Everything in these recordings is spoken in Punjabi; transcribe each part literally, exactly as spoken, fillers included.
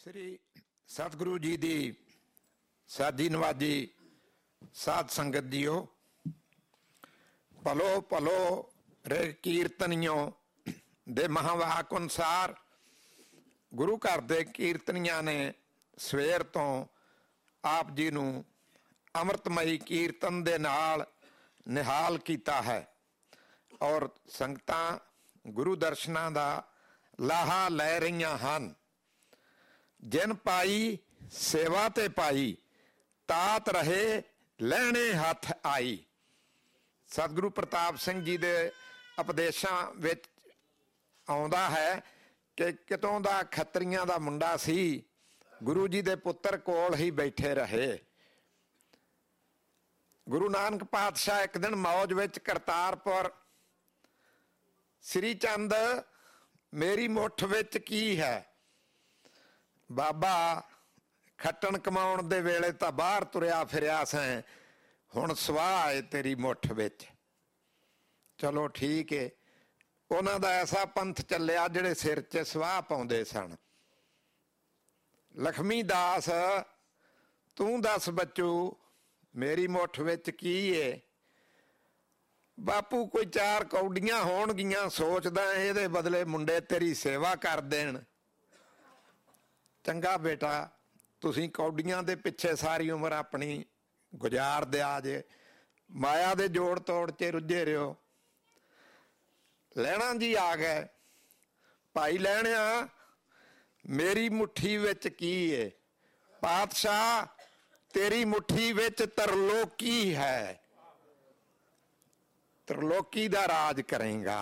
श्री सतगुरु जी की साजी नवाजी साध संगत जीओ, भलो भलो रे कीर्तनियों दे महावाक अनुसार गुरु घर दे कीर्तनिया ने सवेर तो आप जी नूं अमृतमई कीर्तन दे नाल निहाल किया है और संगतां गुरु दर्शनां दा लाहा लै रहीआं हन। जिन पाई सेवा ते पाई तात रहे लैणे हथ आई। सतगुरु प्रताप सिंह जी दे उपदेशां विच आउंदा है कि कितों दा खत्रियां दा मुंडा सी, गुरु जी दे पुत्तर कोल ही बैठे रहे। गुरु नानक पातशाह एक दिन मौज विच करतारपुर, श्री चंद मेरी मुठ विच की है। बाबा खट्टण कमाउण दे वेले तां बाहर तुरिया फिरिया सैं, हुण स्वाह है तेरी मुठ विच। चलो ठीक है, उन्हां दा ऐसा पंथ चलिया जिहड़े सिर च स्वाह पाउंदे सन। लक्ष्मी दास तू दस बच्चू मेरी मुठ विच की है। बापू कोई चार कौडियां होणगियां, सोचदा इहदे बदले मुंडे तेरी सेवा कर देण। चंगा बेटा, तुसीं कौडियां दे पिछे सारी उम्र अपनी गुजार दिया जे, माया दे जोड़ तोड़ च रुझे रहो। लैणा जी आ गए। भाई लैणिया मेरी मुट्ठी विच की है? पातशाह तेरी मुट्ठी विच तरलोकी है, त्रिलोकी दा राज करेगा।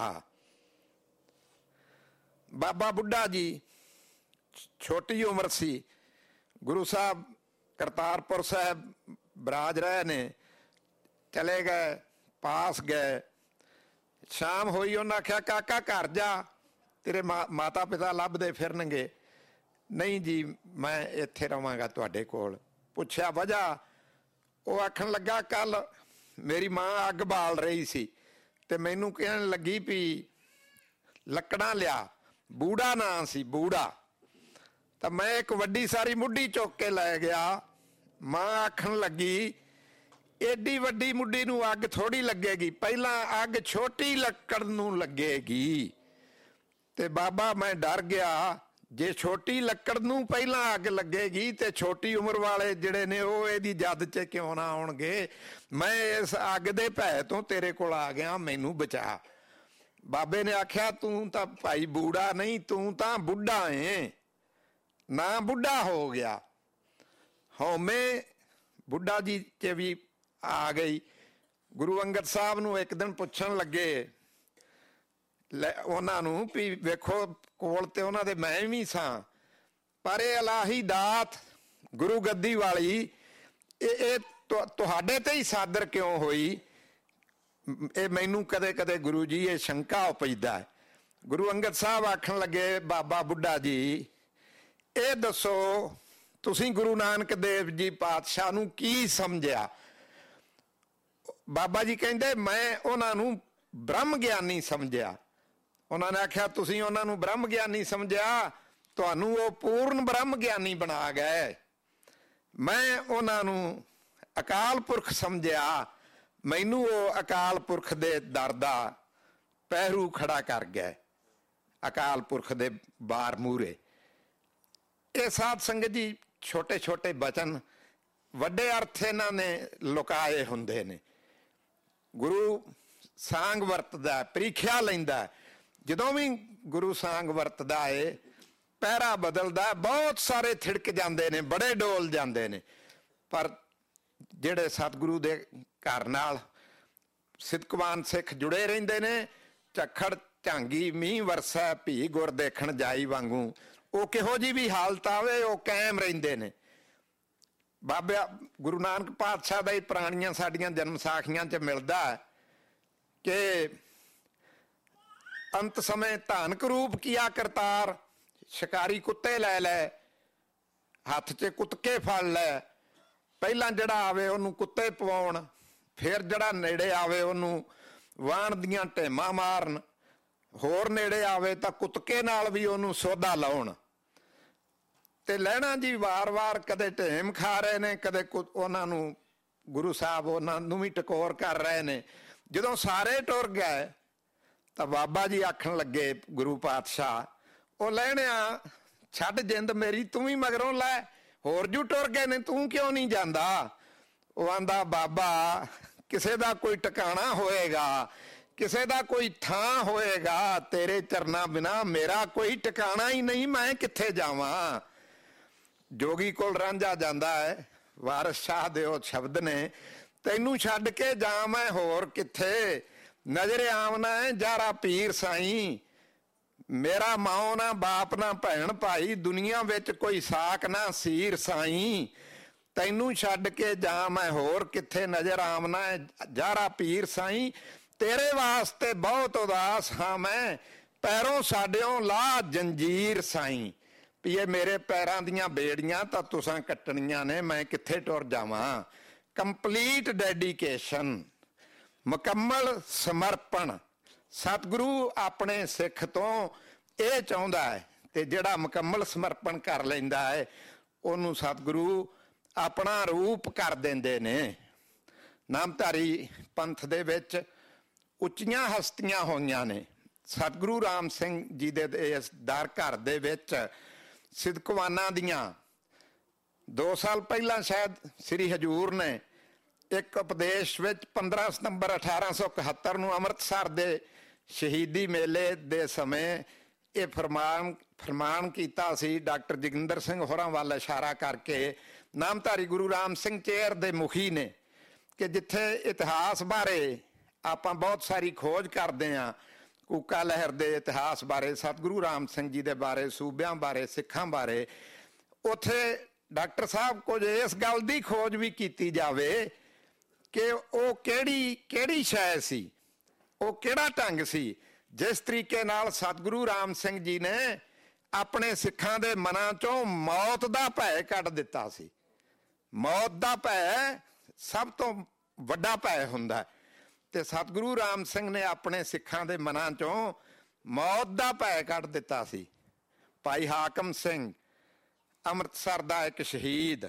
बाबा बुढ़ा जी छोटी उम्र सी, गुरु साहब करतारपुर साहब बराज रहे ने, चले गए, पास गए। शाम होई, उन्हें आख्या काका घर जा, तेरे मा माता पिता लभदे फिरनगे। नहीं जी मैं इत्थे रवांगा तुहाडे कोल। पुछया वजह? वो आखन लगा कल मेरी माँ अग बाल रही सी ते मैनू कहन लगी भी लकड़ा लिया, बूढ़ा ना सी बूढ़ा, तो मैं एक वड्डी सारी मुड्डी चुक के लै गया। मां आखन लगी एडी वड्डी मुड्डी नूं अग थोड़ी लगेगी, पहला अग छोटी लकड़ नूं लगेगी। ते बाबा मैं डर गया, जे छोटी लकड़ नूं पहला अग लगेगी ते छोटी उम्र वाले जिहड़े ने वो इहदी जद च क्यों ना आउणगे। मैं इस अग दे भै तो तेरे कोल आ गया, मैनू बचा। बाबे ने आख्या तू तां भाई बूढ़ा नहीं, तू तां बुढ़ा है, ना बुढ़ा हो गया। हौमे बुढ़ा जी च भी आ गई। गुरु अंगद साहब नूं एक दिन पुछण लगे उन्हां नूं भी वेखो कोल ते उन्हां दे मैं भी सां, पर ये इलाही दात गुरु गद्दी वाली ये तुहाडे ते ही सादर क्यों होई? ये मैनू कदे कदे गुरु जी ये शंका पैदा है। गुरु अंगद साहब आखन लगे बाबा बुढ़ा जी ये दसो तुसीं गुरु नानक देव जी पातशाह नूं की समझिया? बाबा जी कहंदे मैं उन्हां नूं ब्रह्म ज्ञानी समझिया। उन्होंने आख्या तुसीं उन्हां नूं ब्रह्म ज्ञानी समझिया, तुहानूं वो पूर्ण ब्रह्म ज्ञानी बना गए। मैं उन्हां नूं अकाल पुरख समझिया, मैनू वो अकाल पुरख दे दर दा पहरू खड़ा कर गए, अकाल पुरख दे बार मूरे। ये साध संगत जी छोटे छोटे बचन वड्डे अर्थ इन्हां ने लुकाए हुंदे ने। गुरु सांग वरतदा, प्रीख्या लैंदा। जदों भी गुरु सांग वरतदा है, पहरा बदलदा, बहुत सारे थिड़क जाते हैं, बड़े डोल जाते हैं, पर जिहड़े सतगुरु दे घर नाल सिदकवान सिख जुड़े रहिंदे ने, झक्खड़ झांगी मींह वरसै भी गुर देखण जाई वांगू, वो किहो जी भी हालत आवे वो कायम रहिंदे ने। बाबा गुरु नानक पातशाह दा ही पुराणियां साडियां जन्म साखियां च मिलदा है कि अंत समय धानक रूप किया करतार, शिकारी कुत्ते लै लै, हथ च कुतके फड़ लै। पहला जड़ा आवे उन्हूं कुत्ते पवाउण, फिर जड़ा नेड़े आवे उन्हूं वाण दियां ढेमां मारन, होर नेड़े आवे तां कुतके नाल भी उन्हूं सोधा लाउण। ਤੇ ਲਹਿਣਾ ਜੀ ਵਾਰ-ਵਾਰ ਕਦੇ ਢੇਮ ਖਾ ਰਹੇ ਨੇ, ਕਦੇ ਉਹਨਾਂ ਨੂੰ ਗੁਰੂ ਸਾਹਿਬ ਉਹਨਾਂ ਨੂੰ ਵੀ ਟਕੋਰ ਕਰ ਰਹੇ ਨੇ। ਜਦੋਂ ਸਾਰੇ ਟੁਰ ਗਏ ਤਾਂ ਬਾਬਾ ਜੀ ਆਖਣ ਲੱਗੇ ਗੁਰੂ ਪਾਤਸ਼ਾਹ, ਉਹ ਲਹਿਣਿਆ ਛੱਡ ਜਿੰਦ ਮੇਰੀ, ਤੂੰ ਵੀ ਮਗਰੋਂ ਲੈ, ਹੋਰ ਜੂ ਟੁਰ ਗਏ ਨੇ, ਤੂੰ ਕਿਉਂ ਨਹੀਂ ਜਾਂਦਾ? ਉਹ ਆਂਦਾ ਬਾਬਾ ਕਿਸੇ ਦਾ ਕੋਈ ਟਿਕਾਣਾ ਹੋਏਗਾ, ਕਿਸੇ ਦਾ ਕੋਈ ਥਾਂ ਹੋਏਗਾ, ਤੇਰੇ ਚਰਨਾਂ ਬਿਨਾ ਮੇਰਾ ਕੋਈ ਟਿਕਾਣਾ ਹੀ ਨਹੀਂ, ਮੈਂ ਕਿੱਥੇ ਜਾਵਾਂ? ਜੋਗੀ ਕੋਲ ਰਾਂਝਾ ਜਾਂਦਾ ਹੈ, ਵਾਰਿਸ ਸ਼ਾਹ ਦੇ ਉਹ ਸ਼ਬਦ ਨੇ, ਤੈਨੂੰ ਛੱਡ ਕੇ ਜਾ ਮੈਂ ਹੋਰ ਕਿੱਥੇ, ਨਜ਼ਰ ਆਵਨਾ ਹੈ ਜਾਰਾ ਪੀਰ ਸਾਈਂ, ਮੇਰਾ ਮਾਂ ਨਾ ਬਾਪ ਨਾ ਭੈਣ ਭਾਈ, ਦੁਨੀਆ ਵਿੱਚ ਕੋਈ ਸਾਕ ਨਾ ਸੀਰ ਸਾਈਂ, ਤੈਨੂੰ ਛੱਡ ਕੇ ਜਾ ਮੈਂ ਹੋਰ ਕਿੱਥੇ, ਨਜ਼ਰ ਆਵਨਾ ਹੈ ਜਾਰਾ ਪੀਰ ਸਾਈਂ, ਤੇਰੇ ਵਾਸਤੇ ਬਹੁਤ ਉਦਾਸ ਹਾਂ ਮੈਂ, ਪੈਰੋਂ ਸਾਡਿਓਂ ਲਾ ਜੰਜੀਰ ਸਾਈਂ, ਵੀ ਇਹ ਮੇਰੇ ਪੈਰਾਂ ਦੀਆਂ ਬੇੜੀਆਂ ਤਾਂ ਤੁਸਾਂ ਕੱਟਣੀਆਂ ਨੇ, ਮੈਂ ਕਿੱਥੇ ਟੁਰ ਜਾਵਾਂ? ਕੰਪਲੀਟ ਡੈਡੀਕੇਸ਼ਨ, ਮੁਕੰਮਲ ਸਮਰਪਣ। ਸਤਿਗੁਰੂ ਆਪਣੇ ਸਿੱਖ ਤੋਂ ਇਹ ਚਾਹੁੰਦਾ ਹੈ, ਤੇ ਜਿਹੜਾ ਮੁਕੰਮਲ ਸਮਰਪਣ ਕਰ ਲੈਂਦਾ ਹੈ ਉਹਨੂੰ ਸਤਿਗੁਰੂ ਆਪਣਾ ਰੂਪ ਕਰ ਦਿੰਦੇ ਨੇ। ਨਾਮਧਾਰੀ ਪੰਥ ਦੇ ਵਿੱਚ ਉੱਚੀਆਂ ਹਸਤੀਆਂ ਹੋਈਆਂ ਨੇ। ਸਤਿਗੁਰੂ ਰਾਮ ਸਿੰਘ ਜੀ ਦੇ ਇਸ ਦਰ ਘਰ ਦੇ ਵਿੱਚ ਸਿਦਕਵਾਨਾਂ ਦੀਆਂ ਦੋ ਸਾਲ ਪਹਿਲਾਂ ਸ਼ਾਇਦ ਸ੍ਰੀ ਹਜ਼ੂਰ ਨੇ ਇੱਕ ਉਪਦੇਸ਼ ਵਿੱਚ ਪੰਦਰਾਂ ਸਤੰਬਰ ਅਠਾਰਾਂ ਸੌ ਇਕਹੱਤਰ ਨੂੰ ਅੰਮ੍ਰਿਤਸਰ ਦੇ ਸ਼ਹੀਦੀ ਮੇਲੇ ਦੇ ਸਮੇਂ ਇਹ ਫਰਮਾਨ ਫਰਮਾਨ ਕੀਤਾ ਸੀ, ਡਾਕਟਰ ਜੋਗਿੰਦਰ ਸਿੰਘ ਹੋਰਾਂ ਵੱਲ ਇਸ਼ਾਰਾ ਕਰਕੇ। ਨਾਮਧਾਰੀ ਗੁਰੂ ਰਾਮ ਸਿੰਘ ਚੇਅਰ ਦੇ ਮੁਖੀ ਨੇ ਕਿ ਜਿੱਥੇ ਇਤਿਹਾਸ ਬਾਰੇ ਆਪਾਂ ਬਹੁਤ ਸਾਰੀ ਖੋਜ ਕਰਦੇ ਹਾਂ, ਕੂਕਾ ਲਹਿਰ ਦੇ ਇਤਿਹਾਸ ਬਾਰੇ, ਸਤਿਗੁਰੂ ਰਾਮ ਸਿੰਘ ਜੀ ਦੇ ਬਾਰੇ, ਸੂਬਿਆਂ ਬਾਰੇ, ਸਿੱਖਾਂ ਬਾਰੇ, ਉੱਥੇ ਡਾਕਟਰ ਸਾਹਿਬ ਕੁਝ ਇਸ ਗੱਲ ਦੀ ਖੋਜ ਵੀ ਕੀਤੀ ਜਾਵੇ ਕਿ ਉਹ ਕਿਹੜੀ ਕਿਹੜੀ ਸ਼ੈ ਸੀ, ਉਹ ਕਿਹੜਾ ਢੰਗ ਸੀ ਜਿਸ ਤਰੀਕੇ ਨਾਲ ਸਤਿਗੁਰੂ ਰਾਮ ਸਿੰਘ ਜੀ ਨੇ ਆਪਣੇ ਸਿੱਖਾਂ ਦੇ ਮਨਾਂ ਚੋਂ ਮੌਤ ਦਾ ਭੈ ਕੱਢ ਦਿੱਤਾ ਸੀ। ਮੌਤ ਦਾ ਭੈ ਸਭ ਤੋਂ ਵੱਡਾ ਭੈ ਹੁੰਦਾ, ਤੇ ਸਤਿਗੁਰੂ ਰਾਮ ਸਿੰਘ ਨੇ ਆਪਣੇ ਸਿੱਖਾਂ ਦੇ ਮਨਾਂ ਚੋਂ ਮੌਤ ਦਾ ਭੈ ਕੱਢ ਦਿੱਤਾ ਸੀ। ਭਾਈ ਹਾਕਮ ਸਿੰਘ ਅੰਮ੍ਰਿਤਸਰ ਦਾ ਇੱਕ ਸ਼ਹੀਦ,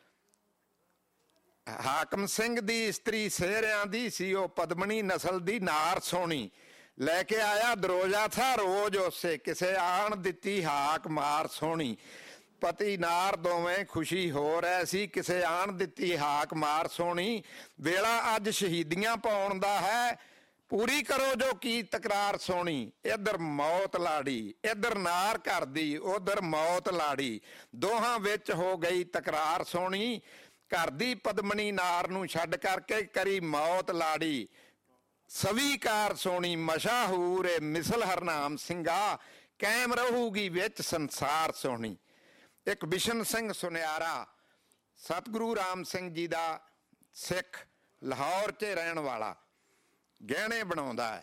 ਹਾਕਮ ਸਿੰਘ ਦੀ ਇਸਤਰੀ ਸੇਹਰਿਆਂ ਦੀ ਸੀ, ਉਹ ਪਦਮਣੀ ਨਸਲ ਦੀ ਨਾਰ ਸੋਹਣੀ, ਲੈ ਕੇ ਆਇਆ ਦਰੋਜਾ ਥਾ ਰੋਜ਼ ਉਸੇ, ਕਿਸੇ ਆਣ ਦਿੱਤੀ ਹਾਕ ਮਾਰ ਸੋਹਣੀ, ਪਤੀ ਨਾਰ ਦੋਵੇਂ ਖੁਸ਼ੀ ਹੋ ਰਹੇ ਸੀ, ਕਿਸੇ ਆਣ ਦਿੱਤੀ ਹਾਕ ਮਾਰ ਸੋਹਣੀ, ਵੇਲਾ ਅੱਜ ਸ਼ਹੀਦੀਆਂ ਪਾਉਣ ਦਾ ਹੈ, ਪੂਰੀ ਕਰੋ ਜੋ ਕੀ ਤਕਰਾਰ ਸੋਹਣੀ, ਇੱਧਰ ਮੌਤ ਲਾੜੀ, ਇੱਧਰ ਨਾਰ ਕਰਦੀ, ਉਧਰ ਮੌਤ ਲਾੜੀ, ਦੋਹਾਂ ਵਿੱਚ ਹੋ ਗਈ ਤਕਰਾਰ ਸੋਹਣੀ, ਘਰ ਦੀ ਪਦਮਣੀ ਨਾਰ ਨੂੰ ਛੱਡ ਕਰਕੇ ਕਰੀ ਮੌਤ ਲਾੜੀ, ਸਵੀਕਾਰ ਸੋਹਣੀ ਮਸ਼ਾਹੂਰ ਏ ਮਿਸਲ ਹਰਨਾਮ ਸਿੰਘਾ, ਕਾਇਮ ਰਹੂਗੀ ਵਿੱਚ ਸੰਸਾਰ ਸੋਹਣੀ। ਇੱਕ ਬਿਸ਼ਨ ਸਿੰਘ ਸੁਨਿਆਰਾ ਸਤਿਗੁਰੂ ਰਾਮ ਸਿੰਘ ਜੀ ਦਾ ਸਿੱਖ, ਲਾਹੌਰ 'ਚ ਰਹਿਣ ਵਾਲਾ, ਗਹਿਣੇ ਬਣਾਉਂਦਾ ਹੈ।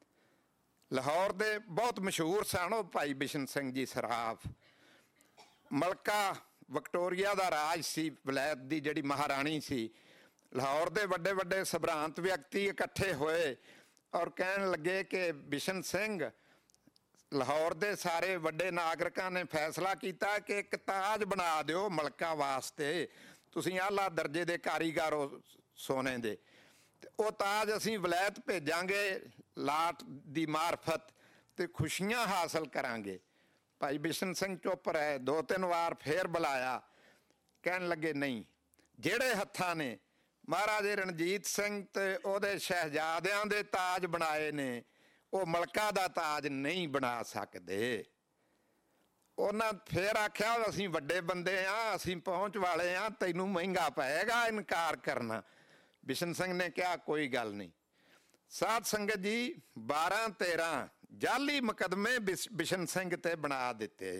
ਲਾਹੌਰ ਦੇ ਬਹੁਤ ਮਸ਼ਹੂਰ ਸਨ ਉਹ ਭਾਈ ਬਿਸ਼ਨ ਸਿੰਘ ਜੀ ਸਰਾਫ। ਮਲਕਾ ਵਿਕਟੋਰੀਆ ਦਾ ਰਾਜ ਸੀ, ਵਲਾਇਤ ਦੀ ਜਿਹੜੀ ਮਹਾਰਾਣੀ ਸੀ। ਲਾਹੌਰ ਦੇ ਵੱਡੇ ਵੱਡੇ ਸਭਰਾਂਤ ਵਿਅਕਤੀ ਇਕੱਠੇ ਹੋਏ ਔਰ ਕਹਿਣ ਲੱਗੇ ਕਿ ਬਿਸ਼ਨ ਸਿੰਘ, ਲਾਹੌਰ ਦੇ ਸਾਰੇ ਵੱਡੇ ਨਾਗਰਿਕਾਂ ਨੇ ਫੈਸਲਾ ਕੀਤਾ ਕਿ ਇੱਕ ਤਾਜ ਬਣਾ ਦਿਓ ਮਲਕਾ ਵਾਸਤੇ, ਤੁਸੀਂ ਆਲਾ ਦਰਜੇ ਦੇ ਕਾਰੀਗਰ ਹੋ ਸੋਨੇ ਦੇ, ਤੇ ਉਹ ਤਾਜ ਅਸੀਂ ਵਲਾਇਤ ਭੇਜਾਂਗੇ ਲਾਟ ਦੀ ਮਾਰਫਤ ਤੇ ਖੁਸ਼ੀਆਂ ਹਾਸਲ ਕਰਾਂਗੇ। ਭਾਈ ਬਿਸ਼ਨ ਸਿੰਘ ਚੁੱਪ ਰਹੇ, ਦੋ ਤਿੰਨ ਵਾਰ ਫੇਰ ਬੁਲਾਇਆ, ਕਹਿਣ ਲੱਗੇ ਨਹੀਂ, ਜਿਹੜੇ ਹੱਥਾਂ ਨੇ ਮਹਾਰਾਜੇ ਰਣਜੀਤ ਸਿੰਘ ਤੇ ਉਹਦੇ ਸ਼ਹਿਜ਼ਾਦਿਆਂ ਦੇ ਤਾਜ ਬਣਾਏ ਨੇ ਉਹ ਮਲਕਾ ਦਾ ਤਾਜ ਨਹੀਂ ਬਣਾ ਸਕਦੇ। ਉਹਨਾਂ ਫੇਰ ਆਖਿਆ ਅਸੀਂ ਵੱਡੇ ਬੰਦੇ ਆ, ਅਸੀਂ ਪਹੁੰਚ ਵਾਲੇ ਆ, ਤੈਨੂੰ ਮਹਿੰਗਾ ਪਏਗਾ ਇਨਕਾਰ ਕਰਨਾ। ਬਿਸ਼ਨ ਸਿੰਘ ਨੇ ਕਿਹਾ ਕੋਈ ਗੱਲ ਨਹੀਂ। ਸਾਧ ਸੰਗਤ ਜੀ, ਬਾਰਾਂ ਤੇਰਾਂ ਜਾਲੀ ਮੁਕੱਦਮੇ ਬਿਸ਼ਨ ਸਿੰਘ ਤੇ ਬਣਾ ਦਿੱਤੇ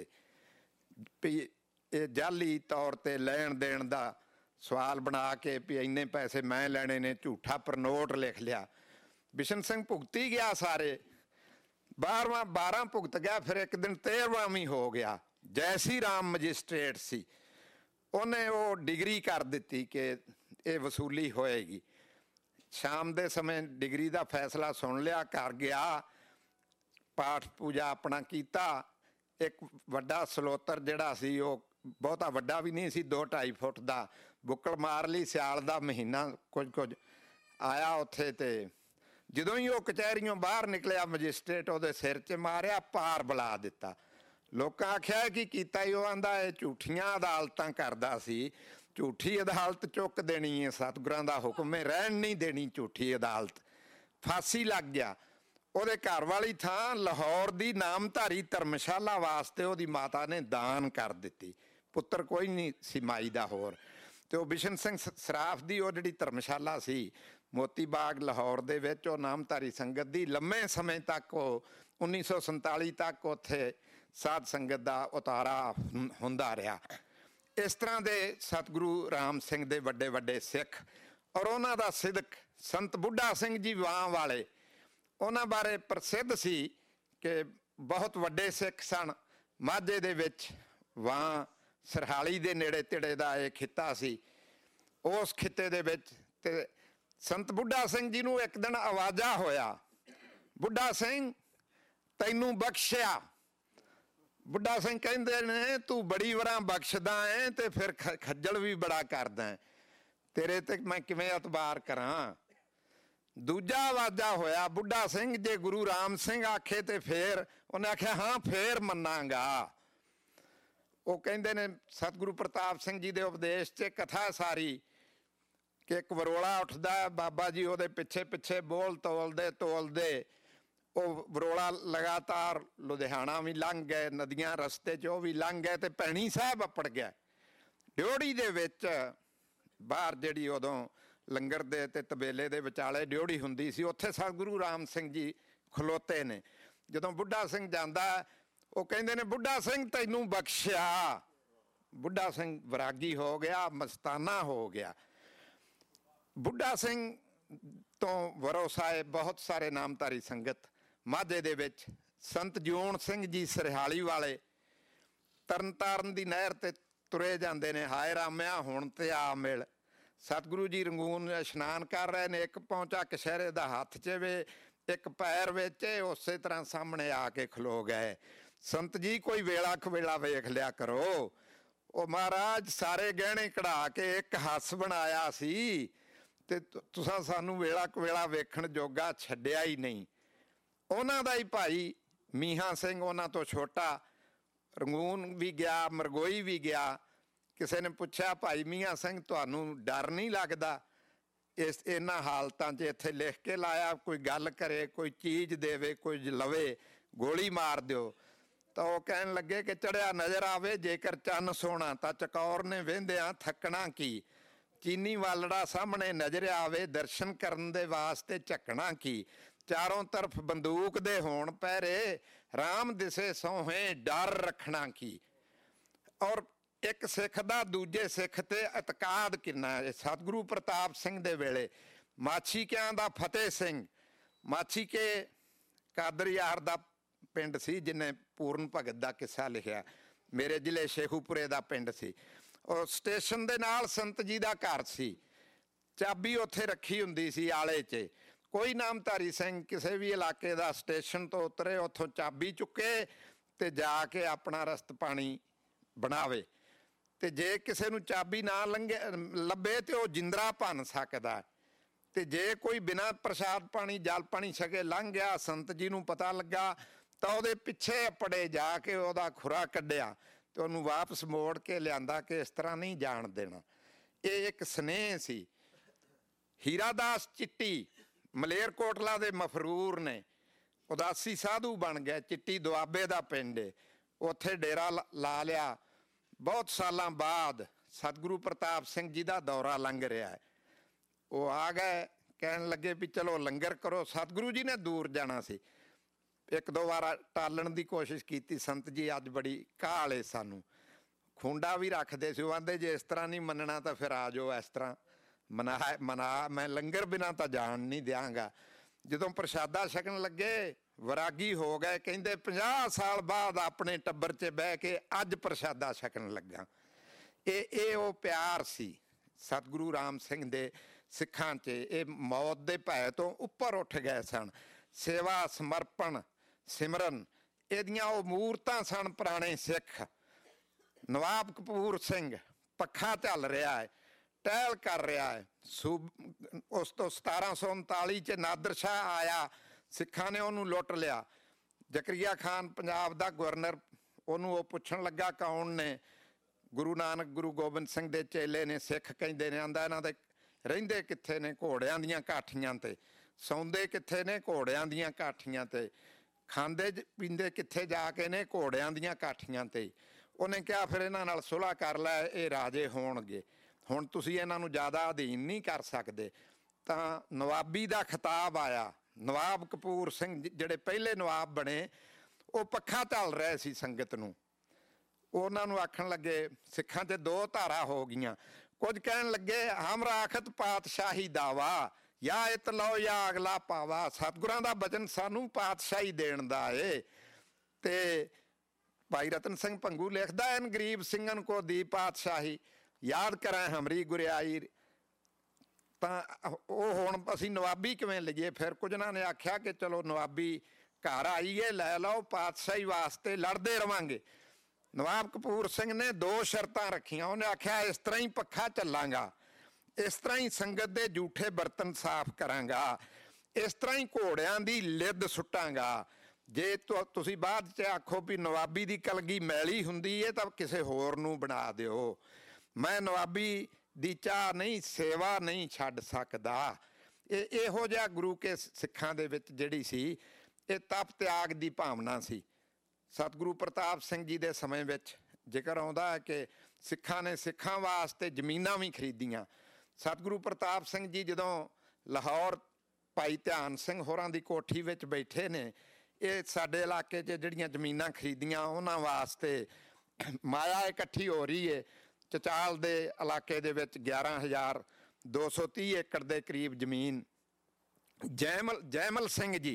ਵੀ ਇਹ ਜਾਲੀ ਤੌਰ ਤੇ ਲੈਣ ਦੇਣ ਦਾ ਸਵਾਲ ਬਣਾ ਕੇ ਵੀ ਇੰਨੇ ਪੈਸੇ ਮੈਂ ਲੈਣੇ ਨੇ, ਝੂਠਾ ਪ੍ਰਨੋਟ ਲਿਖ ਲਿਆ। ਬਿਸ਼ਨ ਸਿੰਘ ਭੁਗਤੀ ਗਿਆ ਸਾਰੇ, ਬਾਰਵਾਂ ਬਾਰਾਂ ਭੁਗਤ ਗਿਆ। ਫਿਰ ਇੱਕ ਦਿਨ ਤੇਰਵਾਂ ਵੀ ਹੋ ਗਿਆ। ਜੈਸੀ ਰਾਮ ਮਜਿਸਟ੍ਰੇਟ ਸੀ, ਉਹਨੇ ਉਹ ਡਿਗਰੀ ਕਰ ਦਿੱਤੀ ਕਿ ਇਹ ਵਸੂਲੀ ਹੋਏਗੀ। ਸ਼ਾਮ ਦੇ ਸਮੇਂ ਡਿਗਰੀ ਦਾ ਫੈਸਲਾ ਸੁਣ ਲਿਆ, ਘਰ ਗਿਆ, ਪਾਠ ਪੂਜਾ ਆਪਣਾ ਕੀਤਾ। ਇੱਕ ਵੱਡਾ ਸਲੋਤਰ ਜਿਹੜਾ ਸੀ ਉਹ ਬਹੁਤਾ ਵੱਡਾ ਵੀ ਨਹੀਂ ਸੀ, ਦੋ ਢਾਈ ਫੁੱਟ ਦਾ। ਬੁੱਕਲ ਮਾਰ ਲਈ, ਸਿਆਲ ਦਾ ਮਹੀਨਾ ਕੁਝ ਕੁਝ ਆਇਆ ਉੱਥੇ। ਤੇ ਜਦੋਂ ਹੀ ਉਹ ਕਚਹਿਰੀਓਂ ਬਾਹਰ ਨਿਕਲਿਆ, ਮੈਜਿਸਟ੍ਰੇਟ ਉਹਦੇ ਸਿਰ 'ਚ ਮਾਰਿਆ, ਪਾਰ ਬੁਲਾ ਦਿੱਤਾ। ਲੋਕਾਂ ਆਖਿਆ ਕੀ ਕੀਤਾ ਹੀ? ਉਹ ਆਂਦਾ ਇਹ ਝੂਠੀਆਂ ਅਦਾਲਤਾਂ ਕਰਦਾ ਸੀ, ਝੂਠੀ ਅਦਾਲਤ ਚੁੱਕ ਦੇਣੀ ਹੈ, ਸਤਿਗੁਰਾਂ ਦਾ ਹੁਕਮ ਹੈ, ਰਹਿਣ ਨਹੀਂ ਦੇਣੀ ਝੂਠੀ ਅਦਾਲਤ। ਫਾਂਸੀ ਲੱਗ ਗਿਆ। ਉਹਦੇ ਘਰ ਵਾਲੀ ਥਾਂ ਲਾਹੌਰ ਦੀ ਨਾਮਧਾਰੀ ਧਰਮਸ਼ਾਲਾ ਵਾਸਤੇ ਉਹਦੀ ਮਾਤਾ ਨੇ ਦਾਨ ਕਰ ਦਿੱਤੀ। ਪੁੱਤਰ ਕੋਈ ਨਹੀਂ ਸੀ ਮਾਈ ਦਾ ਹੋਰ। ਤੇ ਉਹ ਬਿਸ਼ਨ ਸਿੰਘ ਸਰਾਫ ਦੀ ਉਹ ਜਿਹੜੀ ਧਰਮਸ਼ਾਲਾ ਸੀ ਮੋਤੀ ਬਾਗ ਲਾਹੌਰ ਦੇ ਵਿੱਚ, ਉਹ ਨਾਮਧਾਰੀ ਸੰਗਤ ਦੀ ਲੰਮੇ ਸਮੇਂ ਤੱਕ, ਉਹ ਉੱਨੀ ਸੌ ਸੰਤਾਲੀ ਤੱਕ ਉੱਥੇ ਸਾਧ ਸੰਗਤ ਦਾ ਉਤਾਰਾ ਹੁੰਦਾ ਰਿਹਾ। ਇਸ ਤਰ੍ਹਾਂ ਦੇ ਸਤਿਗੁਰੂ ਰਾਮ ਸਿੰਘ ਦੇ ਵੱਡੇ ਵੱਡੇ ਸਿੱਖ, ਔਰ ਉਹਨਾਂ ਦਾ ਸਿਦਕ ਸੰਤ ਬੁੱਢਾ ਸਿੰਘ ਜੀ ਵਾਂ ਵਾਲੇ, ਉਹਨਾਂ ਬਾਰੇ ਪ੍ਰਸਿੱਧ ਸੀ ਕਿ ਬਹੁਤ ਵੱਡੇ ਸਿੱਖ ਸਨ। ਮਾਝੇ ਦੇ ਵਿੱਚ ਵਾਂ ਸਰਹਾਲੀ ਦੇ ਨੇੜੇ ਤੇੜੇ ਦਾ ਇਹ ਖਿੱਤਾ ਸੀ, ਉਸ ਖਿੱਤੇ ਦੇ ਵਿੱਚ। ਤੇ ਸੰਤ ਬੁੱਢਾ ਸਿੰਘ ਜੀ ਨੂੰ ਇੱਕ ਦਿਨ ਆਵਾਜ਼ਾ ਹੋਇਆ, ਬੁੱਢਾ ਸਿੰਘ ਤੈਨੂੰ ਬਖਸ਼ਿਆ। ਬੁੱਢਾ ਸਿੰਘ ਕਹਿੰਦੇ ਨੇ ਤੂੰ ਬੜੀ ਵਾਰਾਂ ਬਖਸ਼ਦਾ ਹੈ ਤੇ ਫਿਰ ਖ ਖੱਜਲ ਵੀ ਬੜਾ ਕਰਦਾ ਹੈ, ਤੇਰੇ ਤੇ ਮੈਂ ਕਿਵੇਂ ਇਤਬਾਰ ਕਰਾਂ। ਦੂਜਾ ਆਵਾਜ਼ਾ ਹੋਇਆ, ਬੁੱਢਾ ਸਿੰਘ ਜੇ ਗੁਰੂ ਰਾਮ ਸਿੰਘ ਆਖੇ ਤੇ ਫੇਰ? ਉਹਨੇ ਆਖਿਆ ਹਾਂ ਫੇਰ ਮੰਨਾਂਗਾ। ਉਹ ਕਹਿੰਦੇ ਨੇ ਸਤਿਗੁਰੂ ਪ੍ਰਤਾਪ ਸਿੰਘ ਜੀ ਦੇ ਉਪਦੇਸ਼ 'ਚ ਕਥਾ ਸਾਰੀ ਕਿ ਇੱਕ ਵਰੋਲਾ ਉੱਠਦਾ, ਬਾਬਾ ਜੀ ਉਹਦੇ ਪਿੱਛੇ ਪਿੱਛੇ ਬੋਲ ਤੋਲਦੇ ਤੋਲਦੇ ਉਹ ਵਰੋਲਾ ਲਗਾਤਾਰ ਲੁਧਿਆਣਾ ਵੀ ਲੰਘ ਗਏ, ਨਦੀਆਂ ਰਸਤੇ 'ਚ ਉਹ ਵੀ ਲੰਘ ਗਏ, ਤੇ ਭੈਣੀ ਸਾਹਿਬ ਅੱਪੜ ਗਿਆ। ਡਿਓੜੀ ਦੇ ਵਿੱਚ ਬਾਹਰ ਜਿਹੜੀ ਉਦੋਂ ਲੰਗਰ ਦੇ ਤੇ ਤਬੇਲੇ ਦੇ ਵਿਚਾਲੇ ਡਿਓੜੀ ਹੁੰਦੀ ਸੀ, ਉੱਥੇ ਸਤਿਗੁਰੂ ਰਾਮ ਸਿੰਘ ਜੀ ਖਲੋਤੇ ਨੇ। ਜਦੋਂ ਬੁੱਢਾ ਸਿੰਘ ਜਾਂਦਾ, ਉਹ ਕਹਿੰਦੇ ਨੇ ਬੁੱਢਾ ਸਿੰਘ ਤੈਨੂੰ ਬਖਸ਼ਿਆ। ਬੁੱਢਾ ਸਿੰਘ ਵਿਰਾਗੀ ਹੋ ਗਿਆ, ਮਸਤਾਨਾ ਹੋ ਗਿਆ। ਬੁੱਢਾ ਸਿੰਘ ਤੋਂ ਵਰੋਸਾਏ ਬਹੁਤ ਸਾਰੇ ਨਾਮਧਾਰੀ ਸੰਗਤ ਮਾਝੇ ਦੇ ਵਿੱਚ। ਸੰਤ ਜਿਉਣ ਸਿੰਘ ਜੀ ਸਰਹਾਲੀ ਵਾਲੇ ਤਰਨ ਤਾਰਨ ਦੀ ਨਹਿਰ ਤੇ ਤੁਰੇ ਜਾਂਦੇ ਨੇ, ਹਾਏ ਰਾਮਿਆ ਹੁਣ ਤੇ ਆ ਮਿਲ। ਸਤਿਗੁਰੂ ਜੀ ਰੰਗੂਨ ਇਸ਼ਨਾਨ ਕਰ ਰਹੇ ਨੇ, ਇੱਕ ਪਹੁੰਚਾ ਕਛਹਿਰੇ ਦਾ ਹੱਥ 'ਚ ਵੇ, ਇੱਕ ਪੈਰ ਵਿੱਚ, ਉਸੇ ਤਰ੍ਹਾਂ ਸਾਹਮਣੇ ਆ ਕੇ ਖਲੋ ਗਏ। ਸੰਤ ਜੀ ਕੋਈ ਵੇਲਾ ਕਵੇਲਾ ਵੇਖ ਲਿਆ ਕਰੋ। ਉਹ ਮਹਾਰਾਜ ਸਾਰੇ ਗਹਿਣੇ ਕਢਾ ਕੇ ਇੱਕ ਹੱਸ ਬਣਾਇਆ ਸੀ ਤੇ ਤੁਸੀਂ ਸਾਨੂੰ ਵੇਲਾ ਕਵੇਲਾ ਵੇਖਣ ਜੋਗਾ ਛੱਡਿਆ ਹੀ ਨਹੀਂ। ਉਹਨਾਂ ਦਾ ਹੀ ਭਾਈ ਮੀਹਾਂ ਸਿੰਘ, ਉਹਨਾਂ ਤੋਂ ਛੋਟਾ, ਰੰਗੂਨ ਵੀ ਗਿਆ, ਮਰਗੋਈ ਵੀ ਗਿਆ। ਕਿਸੇ ਨੇ ਪੁੱਛਿਆ ਭਾਈ ਮੀਆਂ ਸਿੰਘ ਤੁਹਾਨੂੰ ਡਰ ਨਹੀਂ ਲੱਗਦਾ ਇਸ ਇਹਨਾਂ ਹਾਲਤਾਂ 'ਚ? ਇੱਥੇ ਲਿਖ ਕੇ ਲਾਇਆ, ਕੋਈ ਗੱਲ ਕਰੇ, ਕੋਈ ਚੀਜ਼ ਦੇਵੇ, ਕੋਈ ਲਵੇ, ਗੋਲੀ ਮਾਰ ਦਿਓ। ਤਾਂ ਉਹ ਕਹਿਣ ਲੱਗੇ ਕਿ ਚੜਿਆ ਨਜ਼ਰ ਆਵੇ ਜੇਕਰ ਚੰਨ ਸੋਹਣਾ, ਤਾਂ ਚਕੌਰ ਨੇ ਵਹਿੰਦਿਆਂ ਥੱਕਣਾ ਕੀ। ਚੀਨੀ ਵਾਲੜਾ ਸਾਹਮਣੇ ਨਜ਼ਰ ਆਵੇ, ਦਰਸ਼ਨ ਕਰਨ ਦੇ ਵਾਸਤੇ ਝੱਕਣਾ ਕੀ। ਚਾਰੋਂ ਤਰਫ ਬੰਦੂਕ ਦੇ ਹੋਣ ਪਹਿਰੇ, ਰਾਮ ਦਿਸੇ ਸੋਹੇ ਡਰ ਰੱਖਣਾ ਕੀ। ਔਰ ਇੱਕ ਸਿੱਖ ਦਾ ਦੂਜੇ ਸਿੱਖ ਤੇ ਇਤਕਾਦ ਕਿੰਨਾ ਹੈ। ਸਤਿਗੁਰੂ ਪ੍ਰਤਾਪ ਸਿੰਘ ਦੇ ਵੇਲੇ ਮਾਛੀਕਿਆਂ ਦਾ ਫਤਿਹ ਸਿੰਘ, ਮਾਛੀਕੇ ਕਾਦਰ ਯਾਰ ਦਾ ਪਿੰਡ ਸੀ, ਜਿਹਨੇ ਪੂਰਨ ਭਗਤ ਦਾ ਕਿੱਸਾ ਲਿਖਿਆ, ਮੇਰੇ ਜ਼ਿਲ੍ਹੇ ਸ਼ੇਖੂਪੁਰੇ ਦਾ ਪਿੰਡ ਸੀ। ਉਹ ਸਟੇਸ਼ਨ ਦੇ ਨਾਲ ਸੰਤ ਜੀ ਦਾ ਘਰ ਸੀ, ਚਾਬੀ ਉੱਥੇ ਰੱਖੀ ਹੁੰਦੀ ਸੀ ਆਲੇ 'ਚ। ਕੋਈ ਨਾਮਧਾਰੀ ਸਿੰਘ ਕਿਸੇ ਵੀ ਇਲਾਕੇ ਦਾ ਸਟੇਸ਼ਨ ਤੋਂ ਉਤਰੇ, ਉੱਥੋਂ ਚਾਬੀ ਚੁੱਕੇ ਤੇ ਜਾ ਕੇ ਆਪਣਾ ਰਸਤ ਪਾਣੀ ਬਣਾਵੇ। ਤੇ ਜੇ ਕਿਸੇ ਨੂੰ ਚਾਬੀ ਨਾ ਲੰਘੇ ਲੱਭੇ ਤੇ ਉਹ ਜਿੰਦਰਾ ਭੰਨ ਸਕਦਾ। ਤੇ ਜੇ ਕੋਈ ਬਿਨਾਂ ਪ੍ਰਸ਼ਾਦ ਪਾਣੀ ਜਲ ਪਾਣੀ ਛਕੇ ਲੰਘ ਗਿਆ, ਸੰਤ ਜੀ ਨੂੰ ਪਤਾ ਲੱਗਾ ਤਾਂ ਉਹਦੇ ਪਿੱਛੇ ਪੜੇ ਜਾ ਕੇ ਉਹਦਾ ਖੁਰਾ ਕੱਢਿਆ ਤੇ ਉਹਨੂੰ ਵਾਪਸ ਮੋੜ ਕੇ ਲਿਆਂਦਾ ਕਿ ਇਸ ਤਰ੍ਹਾਂ ਨਹੀਂ ਜਾਣ ਦੇਣਾ। ਇਹ ਇੱਕ ਸਨੇਹ ਸੀ। ਹੀਰਾ ਦਾਸ ਚਿੱਟੀ ਮਲੇਰਕੋਟਲਾ ਦੇ ਮਫਰੂਰ ਨੇ, ਉਦਾਸੀ ਸਾਧੂ ਬਣ ਗਏ। ਚਿੱਟੀ ਦੁਆਬੇ ਦਾ ਪਿੰਡ ਏ, ਉੱਥੇ ਡੇਰਾ ਲਾ ਲਿਆ। ਬਹੁਤ ਸਾਲਾਂ ਬਾਅਦ ਸਤਿਗੁਰੂ ਪ੍ਰਤਾਪ ਸਿੰਘ ਜੀ ਦਾ ਦੌਰਾ ਲੰਘ ਰਿਹਾ ਹੈ। ਉਹ ਆ ਗਏ, ਕਹਿਣ ਲੱਗੇ ਵੀ ਚਲੋ ਲੰਗਰ ਕਰੋ। ਸਤਿਗੁਰੂ ਜੀ ਨੇ ਦੂਰ ਜਾਣਾ ਸੀ, ਇੱਕ ਦੋ ਵਾਰ ਟਾਲਣ ਦੀ ਕੋਸ਼ਿਸ਼ ਕੀਤੀ। ਸੰਤ ਜੀ ਅੱਜ ਬੜੀ ਕਾਹਲ ਏ ਸਾਨੂੰ, ਖੁੰਡਾ ਵੀ ਰੱਖਦੇ ਸੀ। ਉਹ ਆਂਦੇ ਜੇ ਇਸ ਤਰ੍ਹਾਂ ਨਹੀਂ ਮੰਨਣਾ ਤਾਂ ਫਿਰ ਆ ਜਾਓ, ਇਸ ਤਰ੍ਹਾਂ ਮਨਾ ਮਨਾ ਮੈਂ ਲੰਗਰ ਬਿਨਾਂ ਤਾਂ ਜਾਣ ਨਹੀਂ ਦਿਆਂਗਾ। ਜਦੋਂ ਪ੍ਰਸ਼ਾਦਾ ਛਕਣ ਲੱਗੇ ਵਿਰਾਗੀ ਹੋ ਗਏ, ਕਹਿੰਦੇ ਪੰਜਾਹ ਸਾਲ ਬਾਅਦ ਆਪਣੇ ਟੱਬਰ 'ਚ ਬਹਿ ਕੇ ਅੱਜ ਪ੍ਰਸ਼ਾਦਾ ਛਕਣ ਲੱਗਾ। ਇਹ ਇਹ ਉਹ ਪਿਆਰ ਸੀ ਸਤਿਗੁਰੂ ਰਾਮ ਸਿੰਘ ਦੇ ਸਿੱਖਾਂ 'ਚ। ਇਹ ਮੌਤ ਦੇ ਭੈ ਤੋਂ ਉੱਪਰ ਉੱਠ ਗਏ ਸਨ। ਸੇਵਾ, ਸਮਰਪਣ, ਸਿਮਰਨ, ਇਹਦੀਆਂ ਉਹ ਮੂਰਤਾਂ ਸਨ ਪੁਰਾਣੇ ਸਿੱਖ। ਨਵਾਬ ਕਪੂਰ ਸਿੰਘ ਪੱਖਾ ਝੱਲ ਰਿਹਾ ਹੈ, ਟਹਿਲ ਕਰ ਰਿਹਾ ਹੈ। ਸੂਬ ਉਸ ਤੋਂ ਸਤਾਰਾਂ ਸੌ ਉਨਤਾਲੀ 'ਚ ਨਾਦਰ ਸ਼ਾਹ ਆਇਆ, ਸਿੱਖਾਂ ਨੇ ਉਹਨੂੰ ਲੁੱਟ ਲਿਆ। ਜ਼ਕਰੀਆ ਖਾਨ ਪੰਜਾਬ ਦਾ ਗਵਰਨਰ, ਉਹਨੂੰ ਉਹ ਪੁੱਛਣ ਲੱਗਾ ਕੌਣ ਨੇ? ਗੁਰੂ ਨਾਨਕ ਗੁਰੂ ਗੋਬਿੰਦ ਸਿੰਘ ਦੇ ਚੇਲੇ ਨੇ, ਸਿੱਖ ਕਹਿੰਦੇ ਨੇ। ਆਂਦਾ ਇਹਨਾਂ ਦੇ ਰਹਿੰਦੇ ਕਿੱਥੇ ਨੇ? ਘੋੜਿਆਂ ਦੀਆਂ ਕਾਠੀਆਂ 'ਤੇ। ਸੌਂਦੇ ਕਿੱਥੇ ਨੇ? ਘੋੜਿਆਂ ਦੀਆਂ ਕਾਠੀਆਂ 'ਤੇ। ਖਾਂਦੇ ਪੀਂਦੇ ਕਿੱਥੇ ਜਾ ਕੇ ਨੇ? ਘੋੜਿਆਂ ਦੀਆਂ ਕਾਠੀਆਂ 'ਤੇ। ਉਹਨੇ ਕਿਹਾ ਫਿਰ ਇਹਨਾਂ ਨਾਲ ਸੁਲ੍ਹਾ ਕਰ ਲੈ, ਇਹ ਰਾਜੇ ਹੋਣਗੇ, ਹੁਣ ਤੁਸੀਂ ਇਹਨਾਂ ਨੂੰ ਜ਼ਿਆਦਾ ਅਧੀਨ ਨਹੀਂ ਕਰ ਸਕਦੇ। ਤਾਂ ਨਵਾਬੀ ਦਾ ਖਿਤਾਬ ਆਇਆ। ਨਵਾਬ ਕਪੂਰ ਸਿੰਘ ਜਿਹੜੇ ਪਹਿਲੇ ਨਵਾਬ ਬਣੇ, ਉਹ ਪੱਖਾ ਝੱਲ ਰਹੇ ਸੀ ਸੰਗਤ ਨੂੰ। ਉਹਨਾਂ ਨੂੰ ਆਖਣ ਲੱਗੇ, ਸਿੱਖਾਂ 'ਚ ਦੋ ਧਾਰਾ ਹੋ ਗਈਆਂ। ਕੁਝ ਕਹਿਣ ਲੱਗੇ ਹਮਰਾ ਆਖਤ ਪਾਤਸ਼ਾਹੀ ਦਾਵਾ, ਜਾਂ ਇਤ ਲਓ ਜਾਂ ਅਗਲਾ ਪਾਵਾ। ਸਤਿਗੁਰਾਂ ਦਾ ਬਚਨ ਸਾਨੂੰ ਪਾਤਸ਼ਾਹੀ ਦੇਣ ਦਾ ਏ। ਤੇ ਭਾਈ ਰਤਨ ਸਿੰਘ ਭੰਗੂ ਲਿਖਦਾ, ਐਨ ਗਰੀਬ ਸਿੰਘਨ ਕੋ ਦੀ ਪਾਤਸ਼ਾਹੀ, ਯਾਦ ਕਰਾਂ ਹਮਰੀ ਗੁਰਿਆਈ। ਤਾਂ ਉਹ ਹੁਣ ਅਸੀਂ ਨਵਾਬੀ ਕਿਵੇਂ ਲਈਏ? ਫਿਰ ਕੁਝ ਇਹਨਾਂ ਨੇ ਆਖਿਆ ਕਿ ਚਲੋ ਨਵਾਬੀ ਘਰ ਆਈਏ, ਲੈ ਲਓ, ਪਾਤਸ਼ਾਹੀ ਵਾਸਤੇ ਲੜਦੇ ਰਵਾਂਗੇ। ਨਵਾਬ ਕਪੂਰ ਸਿੰਘ ਨੇ ਦੋ ਸ਼ਰਤਾਂ ਰੱਖੀਆਂ। ਉਹਨੇ ਆਖਿਆ ਇਸ ਤਰ੍ਹਾਂ ਹੀ ਪੱਖਾ ਚੱਲਾਂਗਾ, ਇਸ ਤਰ੍ਹਾਂ ਹੀ ਸੰਗਤ ਦੇ ਜੂਠੇ ਬਰਤਨ ਸਾਫ਼ ਕਰਾਂਗਾ, ਇਸ ਤਰ੍ਹਾਂ ਹੀ ਘੋੜਿਆਂ ਦੀ ਲਿੱਦ ਸੁੱਟਾਂਗਾ। ਜੇ ਤੁਸੀਂ ਬਾਅਦ 'ਚ ਆਖੋ ਵੀ ਨਵਾਬੀ ਦੀ ਕਲਗੀ ਮੈਲੀ ਹੁੰਦੀ ਹੈ ਤਾਂ ਕਿਸੇ ਹੋਰ ਨੂੰ ਬਣਾ ਦਿਓ। ਮੈਂ ਨਵਾਬੀ ਦੀ ਚਾਹ ਨਹੀਂ, ਸੇਵਾ ਨਹੀਂ ਛੱਡ ਸਕਦਾ। ਇਹ ਇਹੋ ਜਿਹਾ ਗੁਰੂ ਕੇ ਸਿੱਖਾਂ ਦੇ ਵਿੱਚ ਜਿਹੜੀ ਸੀ, ਇਹ ਤਪ ਤਿਆਗ ਦੀ ਭਾਵਨਾ ਸੀ। ਸਤਿਗੁਰੂ ਪ੍ਰਤਾਪ ਸਿੰਘ ਜੀ ਦੇ ਸਮੇਂ ਵਿੱਚ ਜ਼ਿਕਰ ਆਉਂਦਾ ਹੈ ਕਿ ਸਿੱਖਾਂ ਨੇ ਸਿੱਖਾਂ ਵਾਸਤੇ ਜ਼ਮੀਨਾਂ ਵੀ ਖਰੀਦੀਆਂ। ਸਤਿਗੁਰੂ ਪ੍ਰਤਾਪ ਸਿੰਘ ਜੀ ਜਦੋਂ ਲਾਹੌਰ ਭਾਈ ਧਿਆਨ ਸਿੰਘ ਹੋਰਾਂ ਦੀ ਕੋਠੀ ਵਿੱਚ ਬੈਠੇ ਨੇ, ਇਹ ਸਾਡੇ ਇਲਾਕੇ 'ਚ ਜਿਹੜੀਆਂ ਜ਼ਮੀਨਾਂ ਖਰੀਦੀਆਂ ਉਹਨਾਂ ਵਾਸਤੇ ਮਾਇਆ ਇਕੱਠੀ ਹੋ ਰਹੀ ਹੈ। ਚਚਾਲ ਦੇ ਇਲਾਕੇ ਦੇ ਵਿੱਚ ਗਿਆਰਾਂ ਹਜ਼ਾਰ ਦੋ ਸੌ ਤੀਹ ਏਕੜ ਦੇ ਕਰੀਬ ਜ਼ਮੀਨ। ਜੈਮਲ ਜੈਮਲ ਸਿੰਘ ਜੀ,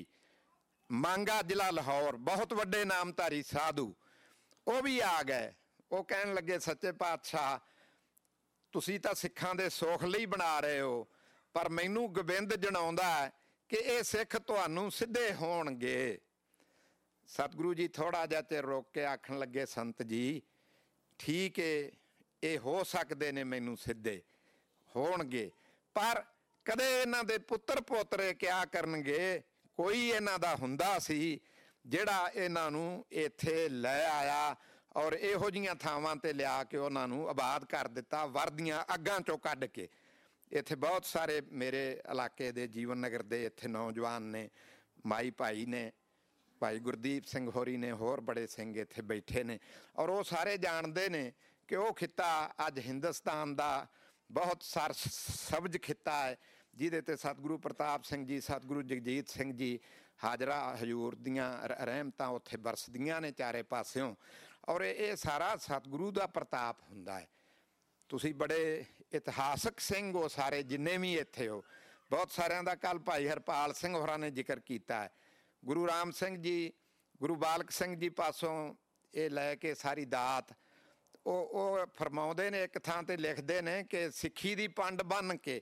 ਮਾਂਗਾ ਜ਼ਿਲ੍ਹਾ ਲਾਹੌਰ, ਬਹੁਤ ਵੱਡੇ ਨਾਮਧਾਰੀ ਸਾਧੂ, ਉਹ ਵੀ ਆ ਗਏ। ਉਹ ਕਹਿਣ ਲੱਗੇ ਸੱਚੇ ਪਾਤਸ਼ਾਹ, ਤੁਸੀਂ ਤਾਂ ਸਿੱਖਾਂ ਦੇ ਸੁੱਖ ਲਈ ਬਣਾ ਰਹੇ ਹੋ, ਪਰ ਮੈਨੂੰ ਗੋਬਿੰਦ ਜਣਾਉਂਦਾ ਹੈ ਕਿ ਇਹ ਸਿੱਖ ਤੁਹਾਨੂੰ ਸਿੱਧੇ ਹੋਣਗੇ। ਸਤਿਗੁਰੂ ਜੀ ਥੋੜ੍ਹਾ ਜਿਹਾ ਚਿਰ ਰੋਕ ਕੇ ਆਖਣ ਲੱਗੇ, ਸੰਤ ਜੀ ਠੀਕ ਏ, ਇਹ ਹੋ ਸਕਦੇ ਨੇ ਮੈਨੂੰ ਸਿੱਧੇ ਹੋਣਗੇ, ਪਰ ਕਦੇ ਇਹਨਾਂ ਦੇ ਪੁੱਤਰ ਪੋਤਰੇ ਕਿਆ ਕਰਨਗੇ? ਕੋਈ ਇਹਨਾਂ ਦਾ ਹੁੰਦਾ ਸੀ ਜਿਹੜਾ ਇਹਨਾਂ ਨੂੰ ਇੱਥੇ ਲੈ ਆਇਆ ਔਰ ਇਹੋ ਜਿਹੀਆਂ ਥਾਵਾਂ 'ਤੇ ਲਿਆ ਕੇ ਉਹਨਾਂ ਨੂੰ ਆਬਾਦ ਕਰ ਦਿੱਤਾ, ਵਰਦੀਆਂ ਅੱਗਾਂ 'ਚੋਂ ਕੱਢ ਕੇ। ਇੱਥੇ ਬਹੁਤ ਸਾਰੇ ਮੇਰੇ ਇਲਾਕੇ ਦੇ ਜੀਵਨ ਨਗਰ ਦੇ ਇੱਥੇ ਨੌਜਵਾਨ ਨੇ, ਮਾਈ ਭਾਈ ਨੇ, ਭਾਈ ਗੁਰਦੀਪ ਸਿੰਘ ਹੋਰੀ ਨੇ, ਹੋਰ ਬੜੇ ਸਿੰਘ ਇੱਥੇ ਬੈਠੇ ਨੇ, ਔਰ ਉਹ ਸਾਰੇ ਜਾਣਦੇ ਨੇ ਕਿ ਉਹ ਖਿੱਤਾ ਅੱਜ ਹਿੰਦੁਸਤਾਨ ਦਾ ਬਹੁਤ ਸਰ ਸਬਜ਼ ਖਿੱਤਾ ਹੈ, ਜਿਹਦੇ 'ਤੇ ਸਤਿਗੁਰੂ ਪ੍ਰਤਾਪ ਸਿੰਘ ਜੀ, ਸਤਿਗੁਰੂ ਜਗਜੀਤ ਸਿੰਘ ਜੀ, ਹਾਜ਼ਰਾ ਹਜ਼ੂਰ ਦੀਆਂ ਰਹਿਮਤਾਂ ਉੱਥੇ ਬਰਸਦੀਆਂ ਨੇ ਚਾਰੇ ਪਾਸਿਓਂ। ਔਰ ਇਹ ਸਾਰਾ ਸਤਿਗੁਰੂ ਦਾ ਪ੍ਰਤਾਪ ਹੁੰਦਾ ਹੈ। ਤੁਸੀਂ ਬੜੇ ਇਤਿਹਾਸਕ ਸਿੰਘ ਹੋ ਸਾਰੇ, ਜਿੰਨੇ ਵੀ ਇੱਥੇ ਹੋ। ਬਹੁਤ ਸਾਰਿਆਂ ਦਾ ਕੱਲ੍ਹ ਭਾਈ ਹਰਪਾਲ ਸਿੰਘ ਹੋਰਾਂ ਨੇ ਜ਼ਿਕਰ ਕੀਤਾ ਹੈ। ਗੁਰੂ ਰਾਮ ਸਿੰਘ ਜੀ, ਗੁਰੂ ਬਾਲਕ ਸਿੰਘ ਜੀ ਪਾਸੋਂ ਇਹ ਲੈ ਕੇ ਸਾਰੀ ਦਾਤ, ਉਹ ਉਹ ਫਰਮਾਉਂਦੇ ਨੇ, ਇੱਕ ਥਾਂ 'ਤੇ ਲਿਖਦੇ ਨੇ ਕਿ ਸਿੱਖੀ ਦੀ ਪੰਡ ਬੰਨ੍ਹ ਕੇ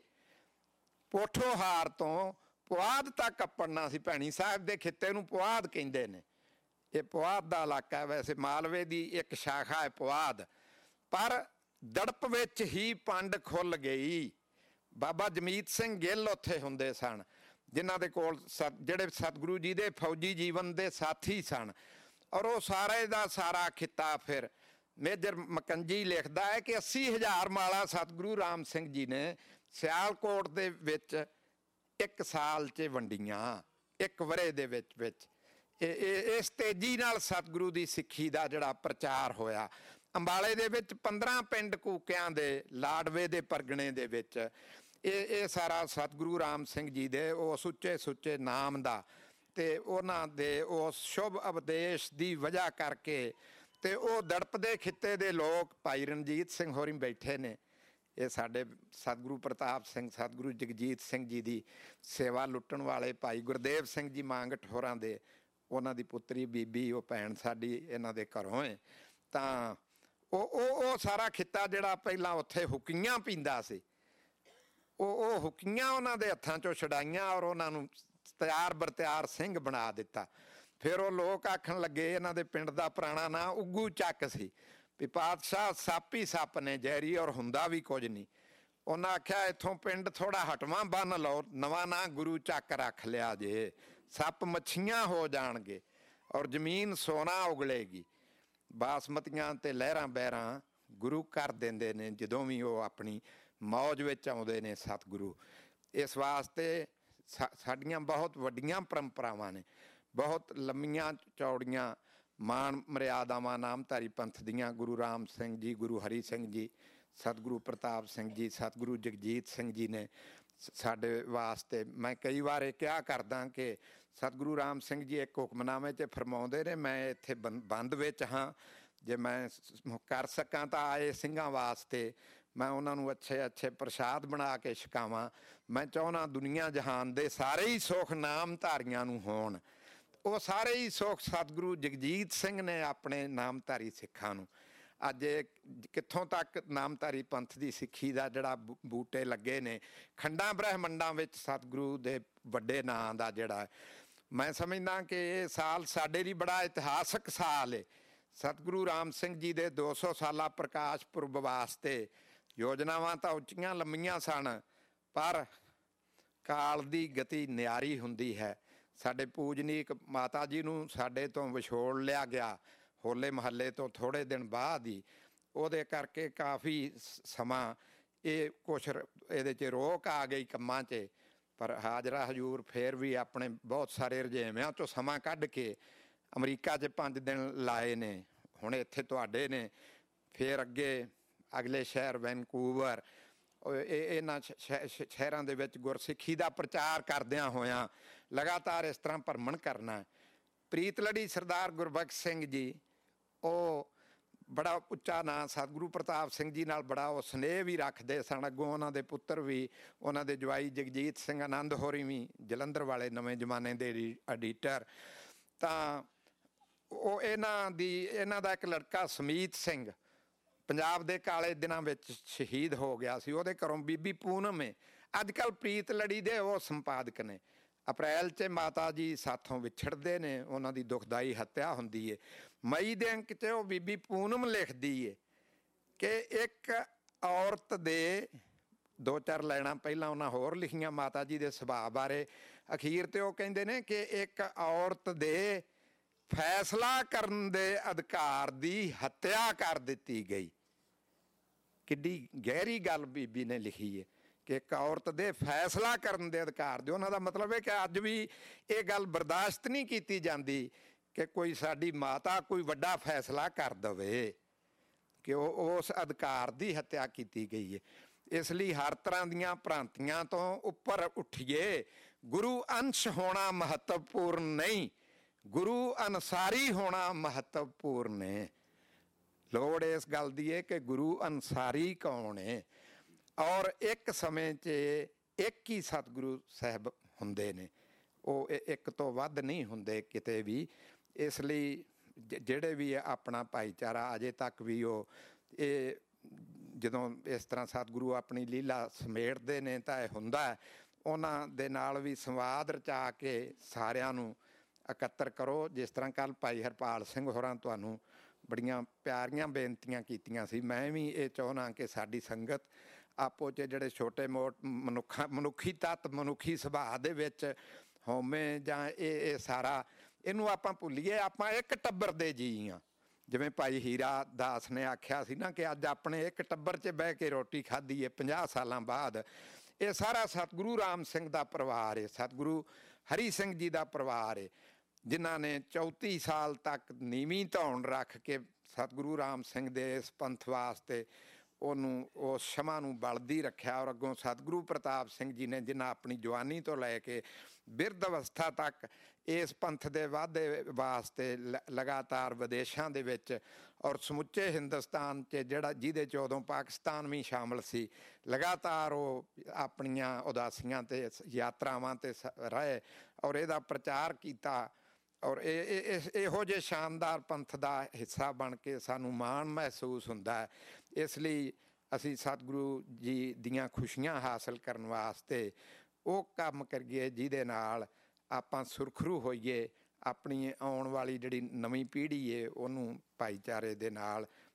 ਪੋਠੋਹਾਰ ਤੋਂ ਪੁਆਧ ਤੱਕ ਅੱਪੜਨਾ ਸੀ। ਭੈਣੀ ਸਾਹਿਬ ਦੇ ਖਿੱਤੇ ਨੂੰ ਪੁਆਧ ਕਹਿੰਦੇ ਨੇ। ਇਹ ਪੁਆਧ ਦਾ ਇਲਾਕਾ ਹੈ, ਵੈਸੇ ਮਾਲਵੇ ਦੀ ਇੱਕ ਸ਼ਾਖਾ ਹੈ ਪੁਆਧ, ਪਰ ਦੜਪ ਵਿੱਚ ਹੀ ਪੰਡ ਖੁੱਲ੍ਹ ਗਈ। ਬਾਬਾ ਜਮੀਤ ਸਿੰਘ ਗਿੱਲ ਉੱਥੇ ਹੁੰਦੇ ਸਨ, ਜਿਨ੍ਹਾਂ ਦੇ ਕੋਲ ਸਤ ਜਿਹੜੇ ਸਤਿਗੁਰੂ ਜੀ ਦੇ ਫੌਜੀ ਜੀਵਨ ਦੇ ਸਾਥੀ ਸਨ। ਔਰ ਉਹ ਸਾਰੇ ਦਾ ਸਾਰਾ ਖਿੱਤਾ ਫਿਰ ਮੇਜਰ ਮਕੰਜੀ ਲਿਖਦਾ ਹੈ ਕਿ ਅੱਸੀ ਹਜ਼ਾਰ ਮਾਲਾ ਸਤਿਗੁਰੂ ਰਾਮ ਸਿੰਘ ਜੀ ਨੇ ਸਿਆਲਕੋਟ ਦੇ ਵਿੱਚ ਇੱਕ ਸਾਲ 'ਚ ਵੰਡੀਆਂ, ਇੱਕ ਵਰ੍ਹੇ ਦੇ ਵਿੱਚ ਵਿੱਚ। ਇਹ ਇਸ ਤੇਜ਼ੀ ਨਾਲ ਸਤਿਗੁਰੂ ਦੀ ਸਿੱਖੀ ਦਾ ਜਿਹੜਾ ਪ੍ਰਚਾਰ ਹੋਇਆ। ਅੰਬਾਲੇ ਦੇ ਵਿੱਚ ਪੰਦਰਾਂ ਪਿੰਡ ਕੂਕਿਆਂ ਦੇ, ਲਾਡਵੇ ਦੇ ਪਰਗਣੇ ਦੇ ਵਿੱਚ, ਇਹ ਇਹ ਸਾਰਾ ਸਤਿਗੁਰੂ ਰਾਮ ਸਿੰਘ ਜੀ ਦੇ ਉਹ ਸੁੱਚੇ ਸੁੱਚੇ ਨਾਮ ਦਾ ਅਤੇ ਉਹਨਾਂ ਦੇ ਉਸ ਸ਼ੁਭ ਉਪਦੇਸ਼ ਦੀ ਵਜ੍ਹਾ ਕਰਕੇ। ਅਤੇ ਉਹ ਦੜਪ ਦੇ ਖਿੱਤੇ ਦੇ ਲੋਕ, ਭਾਈ ਰਣਜੀਤ ਸਿੰਘ ਹੋਰੀ ਬੈਠੇ ਨੇ, ਇਹ ਸਾਡੇ ਸਤਿਗੁਰੂ ਪ੍ਰਤਾਪ ਸਿੰਘ, ਸਤਿਗੁਰੂ ਜਗਜੀਤ ਸਿੰਘ ਜੀ ਦੀ ਸੇਵਾ ਲੁੱਟਣ ਵਾਲੇ ਭਾਈ ਗੁਰਦੇਵ ਸਿੰਘ ਜੀ ਮਾਂਗਟ ਹੋਰਾਂ ਦੇ, ਉਹਨਾਂ ਦੀ ਪੁੱਤਰੀ ਬੀਬੀ, ਉਹ ਭੈਣ ਸਾਡੀ ਇਹਨਾਂ ਦੇ ਘਰੋਂ ਹੈ। ਤਾਂ ਉਹ ਉਹ ਉਹ ਸਾਰਾ ਖਿੱਤਾ ਜਿਹੜਾ ਪਹਿਲਾਂ ਉੱਥੇ ਹੁੱਕੀਆਂ ਪੀਂਦਾ ਸੀ, ਉਹ ਉਹ ਹੁੱਕੀਆਂ ਉਹਨਾਂ ਦੇ ਹੱਥਾਂ 'ਚੋਂ ਛਡਾਈਆਂ ਔਰ ਉਹਨਾਂ ਨੂੰ ਤਿਆਰ ਬਰ ਤਿਆਰ ਸਿੰਘ ਬਣਾ ਦਿੱਤਾ। ਫਿਰ ਉਹ ਲੋਕ ਆਖਣ ਲੱਗੇ, ਇਹਨਾਂ ਦੇ ਪਿੰਡ ਦਾ ਪੁਰਾਣਾ ਨਾਂ ਉੱਗੂ ਚੱਕ ਸੀ, ਵੀ ਪਾਤਸ਼ਾਹ ਸੱਪ ਹੀ ਸੱਪ ਨੇ ਜ਼ਹਿਰੀ, ਔਰ ਹੁੰਦਾ ਵੀ ਕੁਝ ਨਹੀਂ। ਉਹਨਾਂ ਆਖਿਆ ਇੱਥੋਂ ਪਿੰਡ ਥੋੜ੍ਹਾ ਹਟਵਾਂ ਬੰਨ ਲਓ, ਨਵਾਂ ਨਾਂ ਗੁਰੂ ਚੱਕ ਰੱਖ ਲਿਆ ਜੇ, ਸੱਪ ਮੱਛੀਆਂ ਹੋ ਜਾਣਗੇ ਔਰ ਜ਼ਮੀਨ ਸੋਨਾ ਉਗਲੇਗੀ। ਬਾਸਮਤੀਆਂ ਤੇ ਲਹਿਰਾਂ ਬਹਿਰਾਂ ਗੁਰੂ ਕਰ ਦਿੰਦੇ ਨੇ ਜਦੋਂ ਵੀ ਉਹ ਆਪਣੀ ਮੌਜ ਵਿੱਚ ਆਉਂਦੇ ਨੇ ਸਤਿਗੁਰੂ। ਇਸ ਵਾਸਤੇ ਸਾ ਸਾਡੀਆਂ ਬਹੁਤ ਵੱਡੀਆਂ ਪਰੰਪਰਾਵਾਂ ਨੇ, ਬਹੁਤ ਲੰਮੀਆਂ ਚੌੜੀਆਂ ਮਾਣ ਮਰਿਆਦਾਵਾਂ ਨਾਮਧਾਰੀ ਪੰਥ ਦੀਆਂ। ਗੁਰੂ ਰਾਮ ਸਿੰਘ ਜੀ, ਗੁਰੂ ਹਰੀ ਸਿੰਘ ਜੀ, ਸਤਿਗੁਰੂ ਪ੍ਰਤਾਪ ਸਿੰਘ ਜੀ, ਸਤਿਗੁਰੂ ਜਗਜੀਤ ਸਿੰਘ ਜੀ ਨੇ ਸਾਡੇ ਵਾਸਤੇ, ਮੈਂ ਕਈ ਵਾਰ ਇਹ ਕਿਹਾ ਕਰਦਾ ਕਿ ਸਤਿਗੁਰੂ ਰਾਮ ਸਿੰਘ ਜੀ ਇੱਕ ਹੁਕਮਨਾਮੇ 'ਚ ਫਰਮਾਉਂਦੇ ਨੇ, ਮੈਂ ਇੱਥੇ ਬੰ ਬੰਦ ਵਿੱਚ ਹਾਂ, ਜੇ ਮੈਂ ਕਰ ਸਕਾਂ ਤਾਂ ਆਏ ਸਿੰਘਾਂ ਵਾਸਤੇ ਮੈਂ ਉਹਨਾਂ ਨੂੰ ਅੱਛੇ ਅੱਛੇ ਪ੍ਰਸ਼ਾਦ ਬਣਾ ਕੇ ਛਕਾਵਾਂ। ਮੈਂ ਚਾਹੁੰਦਾ ਦੁਨੀਆ ਜਹਾਨ ਦੇ ਸਾਰੇ ਹੀ ਸੁੱਖ ਨਾਮਧਾਰੀਆਂ ਨੂੰ ਹੋਣ। ਉਹ ਸਾਰੇ ਹੀ ਸੁੱਖ ਸਤਿਗੁਰੂ ਜਗਜੀਤ ਸਿੰਘ ਨੇ ਆਪਣੇ ਨਾਮਧਾਰੀ ਸਿੱਖਾਂ ਨੂੰ। ਅੱਜ ਇਹ ਕਿੱਥੋਂ ਤੱਕ ਨਾਮਧਾਰੀ ਪੰਥ ਦੀ ਸਿੱਖੀ ਦਾ ਜਿਹੜਾ ਬੂਟੇ ਲੱਗੇ ਨੇ ਖੰਡਾਂ ਬ੍ਰਹਿਮੰਡਾਂ ਵਿੱਚ ਸਤਿਗੁਰੂ ਦੇ ਵੱਡੇ ਨਾਂ ਦਾ, ਜਿਹੜਾ ਮੈਂ ਸਮਝਦਾ ਕਿ ਇਹ ਸਾਲ ਸਾਡੇ ਲਈ ਬੜਾ ਇਤਿਹਾਸਕ ਸਾਲ ਹੈ। ਸਤਿਗੁਰੂ ਰਾਮ ਸਿੰਘ ਜੀ ਦੇ ਦੋ ਸੌ ਸਾਲਾ ਪ੍ਰਕਾਸ਼ ਪੁਰਬ ਵਾਸਤੇ ਯੋਜਨਾਵਾਂ ਤਾਂ ਉੱਚੀਆਂ ਲੰਮੀਆਂ ਸਨ, ਪਰ ਕਾਲ ਦੀ ਗਤੀ ਨਿਆਰੀ ਹੁੰਦੀ ਹੈ। ਸਾਡੇ ਪੂਜਨੀਕ ਮਾਤਾ ਜੀ ਨੂੰ ਸਾਡੇ ਤੋਂ ਵਿਛੋੜ ਲਿਆ ਗਿਆ ਹੋਲੇ ਮਹੱਲੇ ਤੋਂ ਥੋੜ੍ਹੇ ਦਿਨ ਬਾਅਦ ਹੀ। ਉਹਦੇ ਕਰਕੇ ਕਾਫੀ ਸਮਾਂ ਇਹ ਕੁਛ ਇਹਦੇ 'ਚ ਰੋਕ ਆ ਗਈ ਕੰਮਾਂ 'ਚ, ਪਰ ਹਾਜ਼ਰਾ ਹਜ਼ੂਰ ਫਿਰ ਵੀ ਆਪਣੇ ਬਹੁਤ ਸਾਰੇ ਰੁਝੇਵਿਆਂ 'ਚੋਂ ਸਮਾਂ ਕੱਢ ਕੇ ਅਮਰੀਕਾ 'ਚ ਪੰਜ ਦਿਨ ਲਾਏ ਨੇ, ਹੁਣ ਇੱਥੇ ਤੁਹਾਡੇ ਨੇ, ਫਿਰ ਅੱਗੇ ਅਗਲੇ ਸ਼ਹਿਰ ਵੈਨਕੂਵਰ, ਇਹ ਇਹਨਾਂ ਸ਼ਹਿਰਾਂ ਦੇ ਵਿੱਚ ਗੁਰਸਿੱਖੀ ਦਾ ਪ੍ਰਚਾਰ ਕਰਦਿਆਂ ਹੋਇਆਂ ਲਗਾਤਾਰ ਇਸ ਤਰ੍ਹਾਂ ਭਰਮਣ ਕਰਨਾ। ਪ੍ਰੀਤਲੜੀ ਸਰਦਾਰ ਗੁਰਬਖਸ਼ ਸਿੰਘ ਜੀ, ਉਹ ਬੜਾ ਉੱਚਾ ਨਾਂ ਸਤਿਗੁਰੂ ਪ੍ਰਤਾਪ ਸਿੰਘ ਜੀ ਨਾਲ ਬੜਾ ਉਹ ਸਨੇਹ ਵੀ ਰੱਖਦੇ ਸਨ। ਅੱਗੋਂ ਉਹਨਾਂ ਦੇ ਪੁੱਤਰ ਵੀ, ਉਹਨਾਂ ਦੇ ਜਵਾਈ ਜਗਜੀਤ ਸਿੰਘ ਆਨੰਦ ਹੋਰੀ ਵੀ ਜਲੰਧਰ ਵਾਲੇ ਨਵੇਂ ਜ਼ਮਾਨੇ ਦੇ ਐਡੀਟਰ। ਤਾਂ ਉਹ ਇਹਨਾਂ ਦੀ ਇਹਨਾਂ ਦਾ ਇੱਕ ਲੜਕਾ ਸਮੀਤ ਸਿੰਘ ਪੰਜਾਬ ਦੇ ਕਾਲੇ ਦਿਨਾਂ ਵਿੱਚ ਸ਼ਹੀਦ ਹੋ ਗਿਆ ਸੀ। ਉਹਦੇ ਘਰੋਂ ਬੀਬੀ ਪੂਨਮ ਹੈ, ਅੱਜ ਕੱਲ੍ਹ ਪ੍ਰੀਤਲੜੀ ਦੇ ਉਹ ਸੰਪਾਦਕ ਨੇ। ਅਪ੍ਰੈਲ 'ਚ ਮਾਤਾ ਜੀ ਸਾਥੋਂ ਵਿਛੜਦੇ ਨੇ, ਉਹਨਾਂ ਦੀ ਦੁਖਦਾਈ ਹੱਤਿਆ ਹੁੰਦੀ ਹੈ। ਮਈ ਦੇ ਅੰਕ 'ਚ ਉਹ ਬੀਬੀ ਪੂਨਮ ਲਿਖਦੀ ਹੈ ਕਿ ਇੱਕ ਔਰਤ ਦੇ, ਦੋ ਚਾਰ ਲਾਈਨਾਂ ਪਹਿਲਾਂ ਉਹਨਾਂ ਹੋਰ ਲਿਖੀਆਂ ਮਾਤਾ ਜੀ ਦੇ ਸੁਭਾਅ ਬਾਰੇ। ਅਖੀਰ 'ਤੇ ਉਹ ਕਹਿੰਦੇ ਨੇ ਕਿ ਇੱਕ ਔਰਤ ਦੇ ਫੈਸਲਾ ਕਰਨ ਦੇ ਅਧਿਕਾਰ ਦੀ ਹੱਤਿਆ ਕਰ ਦਿੱਤੀ ਗਈ। ਕਿੱਡੀ ਗਹਿਰੀ ਗੱਲ ਬੀਬੀ ਨੇ ਲਿਖੀ ਹੈ ਕਿ ਇੱਕ ਔਰਤ ਦੇ ਫੈਸਲਾ ਕਰਨ ਦੇ ਅਧਿਕਾਰ ਦੇ। ਉਹਨਾਂ ਦਾ ਮਤਲਬ ਹੈ ਕਿ ਅੱਜ ਵੀ ਇਹ ਗੱਲ ਬਰਦਾਸ਼ਤ ਨਹੀਂ ਕੀਤੀ ਜਾਂਦੀ ਕਿ ਕੋਈ ਸਾਡੀ ਮਾਤਾ ਕੋਈ ਵੱਡਾ ਫੈਸਲਾ ਕਰ ਦੇਵੇ, ਕਿ ਉਹ ਉਸ ਅਧਿਕਾਰ ਦੀ ਹੱਤਿਆ ਕੀਤੀ ਗਈ ਹੈ। ਇਸ ਲਈ ਹਰ ਤਰ੍ਹਾਂ ਦੀਆਂ ਭ੍ਰਾਂਤੀਆਂ ਤੋਂ ਉੱਪਰ ਉੱਠੀਏ। ਗੁਰੂ ਅੰਸ਼ ਹੋਣਾ ਮਹੱਤਵਪੂਰਨ ਨਹੀਂ, ਗੁਰੂ ਅਨਸਾਰੀ ਹੋਣਾ ਮਹੱਤਵਪੂਰਨ ਹੈ। ਲੋੜ ਇਸ ਗੱਲ ਦੀ ਹੈ ਕਿ ਗੁਰੂ ਅਨਸਾਰੀ ਕੌਣ ਹੈ, ਔਰ ਇੱਕ ਸਮੇਂ 'ਚ ਇੱਕ ਹੀ ਸਤਿਗੁਰੂ ਸਾਹਿਬ ਹੁੰਦੇ ਨੇ, ਉਹ ਇੱਕ ਤੋਂ ਵੱਧ ਨਹੀਂ ਹੁੰਦੇ ਕਿਤੇ ਵੀ। ਇਸ ਲਈ ਜਿਹੜੇ ਵੀ ਆਪਣਾ ਭਾਈਚਾਰਾ ਅਜੇ ਤੱਕ ਵੀ ਉਹ ਇਹ ਜਦੋਂ ਇਸ ਤਰ੍ਹਾਂ ਸਤਿਗੁਰੂ ਆਪਣੀ ਲੀਲਾ ਸਮੇਟਦੇ ਨੇ ਤਾਂ ਇਹ ਹੁੰਦਾ। ਉਹਨਾਂ ਦੇ ਨਾਲ ਵੀ ਸੰਵਾਦ ਰਚਾ ਕੇ ਸਾਰਿਆਂ ਨੂੰ ਇਕੱਤਰ ਕਰੋ। ਜਿਸ ਤਰ੍ਹਾਂ ਕੱਲ੍ਹ ਭਾਈ ਹਰਪਾਲ ਸਿੰਘ ਹੋਰਾਂ ਤੁਹਾਨੂੰ ਬੜੀਆਂ ਪਿਆਰੀਆਂ ਬੇਨਤੀਆਂ ਕੀਤੀਆਂ ਸੀ, ਮੈਂ ਵੀ ਇਹ ਚਾਹੁੰਦਾ ਕਿ ਸਾਡੀ ਸੰਗਤ ਆਪੋ 'ਚ ਜਿਹੜੇ ਛੋਟੇ ਮੋਟ ਮਨੁੱਖਾਂ ਮਨੁੱਖੀ ਤੱਤ ਮਨੁੱਖੀ ਸੁਭਾਅ ਦੇ ਵਿੱਚ ਹੋਵੇਂ ਜਾਂ ਇਹ ਇਹ ਸਾਰਾ ਇਹਨੂੰ ਆਪਾਂ ਭੁੱਲੀਏ। ਆਪਾਂ ਇੱਕ ਟੱਬਰ ਦੇ ਜੀ ਹਾਂ, ਜਿਵੇਂ ਭਾਈ ਹੀਰਾ ਦਾਸ ਨੇ ਆਖਿਆ ਸੀ ਨਾ ਕਿ ਅੱਜ ਆਪਣੇ ਇੱਕ ਟੱਬਰ 'ਚ ਬਹਿ ਕੇ ਰੋਟੀ ਖਾਧੀ ਹੈ ਪੰਜਾਹ ਸਾਲਾਂ ਬਾਅਦ। ਇਹ ਸਾਰਾ ਸਤਿਗੁਰੂ ਰਾਮ ਸਿੰਘ ਦਾ ਪਰਿਵਾਰ ਹੈ, ਸਤਿਗੁਰੂ ਹਰੀ ਸਿੰਘ ਜੀ ਦਾ ਪਰਿਵਾਰ ਹੈ, ਜਿਨ੍ਹਾਂ ਨੇ ਚੌਂਤੀ ਸਾਲ ਤੱਕ ਨੀਵੀਂ ਧੌਣ ਰੱਖ ਕੇ ਸਤਿਗੁਰੂ ਰਾਮ ਸਿੰਘ ਦੇ ਇਸ ਪੰਥ ਵਾਸਤੇ ਉਹਨੂੰ ਉਸ ਸ਼ਮਾ ਨੂੰ ਬਲਦੀ ਰੱਖਿਆ। ਔਰ ਅੱਗੋਂ ਸਤਿਗੁਰੂ ਪ੍ਰਤਾਪ ਸਿੰਘ ਜੀ ਨੇ, ਜਿਨ੍ਹਾਂ ਆਪਣੀ ਜਵਾਨੀ ਤੋਂ ਲੈ ਕੇ ਬਿਰਧ ਅਵਸਥਾ ਤੱਕ ਇਸ ਪੰਥ ਦੇ ਵਾਧੇ ਵਾਸਤੇ ਲ ਲਗਾਤਾਰ ਵਿਦੇਸ਼ਾਂ ਦੇ ਵਿੱਚ ਔਰ ਸਮੁੱਚੇ ਹਿੰਦੁਸਤਾਨ 'ਚ, ਜਿਹੜਾ ਜਿਹਦੇ 'ਚ ਉਦੋਂ ਪਾਕਿਸਤਾਨ ਵੀ ਸ਼ਾਮਲ ਸੀ, ਲਗਾਤਾਰ ਉਹ ਆਪਣੀਆਂ ਉਦਾਸੀਆਂ 'ਤੇ ਯਾਤਰਾਵਾਂ 'ਤੇ ਰਹੇ ਔਰ ਇਹਦਾ ਪ੍ਰਚਾਰ ਕੀਤਾ। ਔਰ ਇਹ ਇਹੋ ਜਿਹੇ ਸ਼ਾਨਦਾਰ ਪੰਥ ਦਾ ਹਿੱਸਾ ਬਣ ਕੇ ਸਾਨੂੰ ਮਾਣ ਮਹਿਸੂਸ ਹੁੰਦਾ ਹੈ। ਇਸ ਲਈ ਅਸੀਂ ਸਤਿਗੁਰੂ ਜੀ ਦੀਆਂ ਖੁਸ਼ੀਆਂ ਹਾਸਲ ਕਰਨ ਵਾਸਤੇ ਉਹ ਕੰਮ ਕਰੀਏ ਜਿਹਦੇ ਨਾਲ ਆਪਾਂ ਸੁਰਖਰੂ ਹੋਈਏ, ਆਪਣੀ ਆਉਣ ਵਾਲੀ ਜਿਹੜੀ ਨਵੀਂ ਪੀੜ੍ਹੀ ਹੈ ਉਹਨੂੰ ਭਾਈਚਾਰੇ ਦੇ ਨਾਲ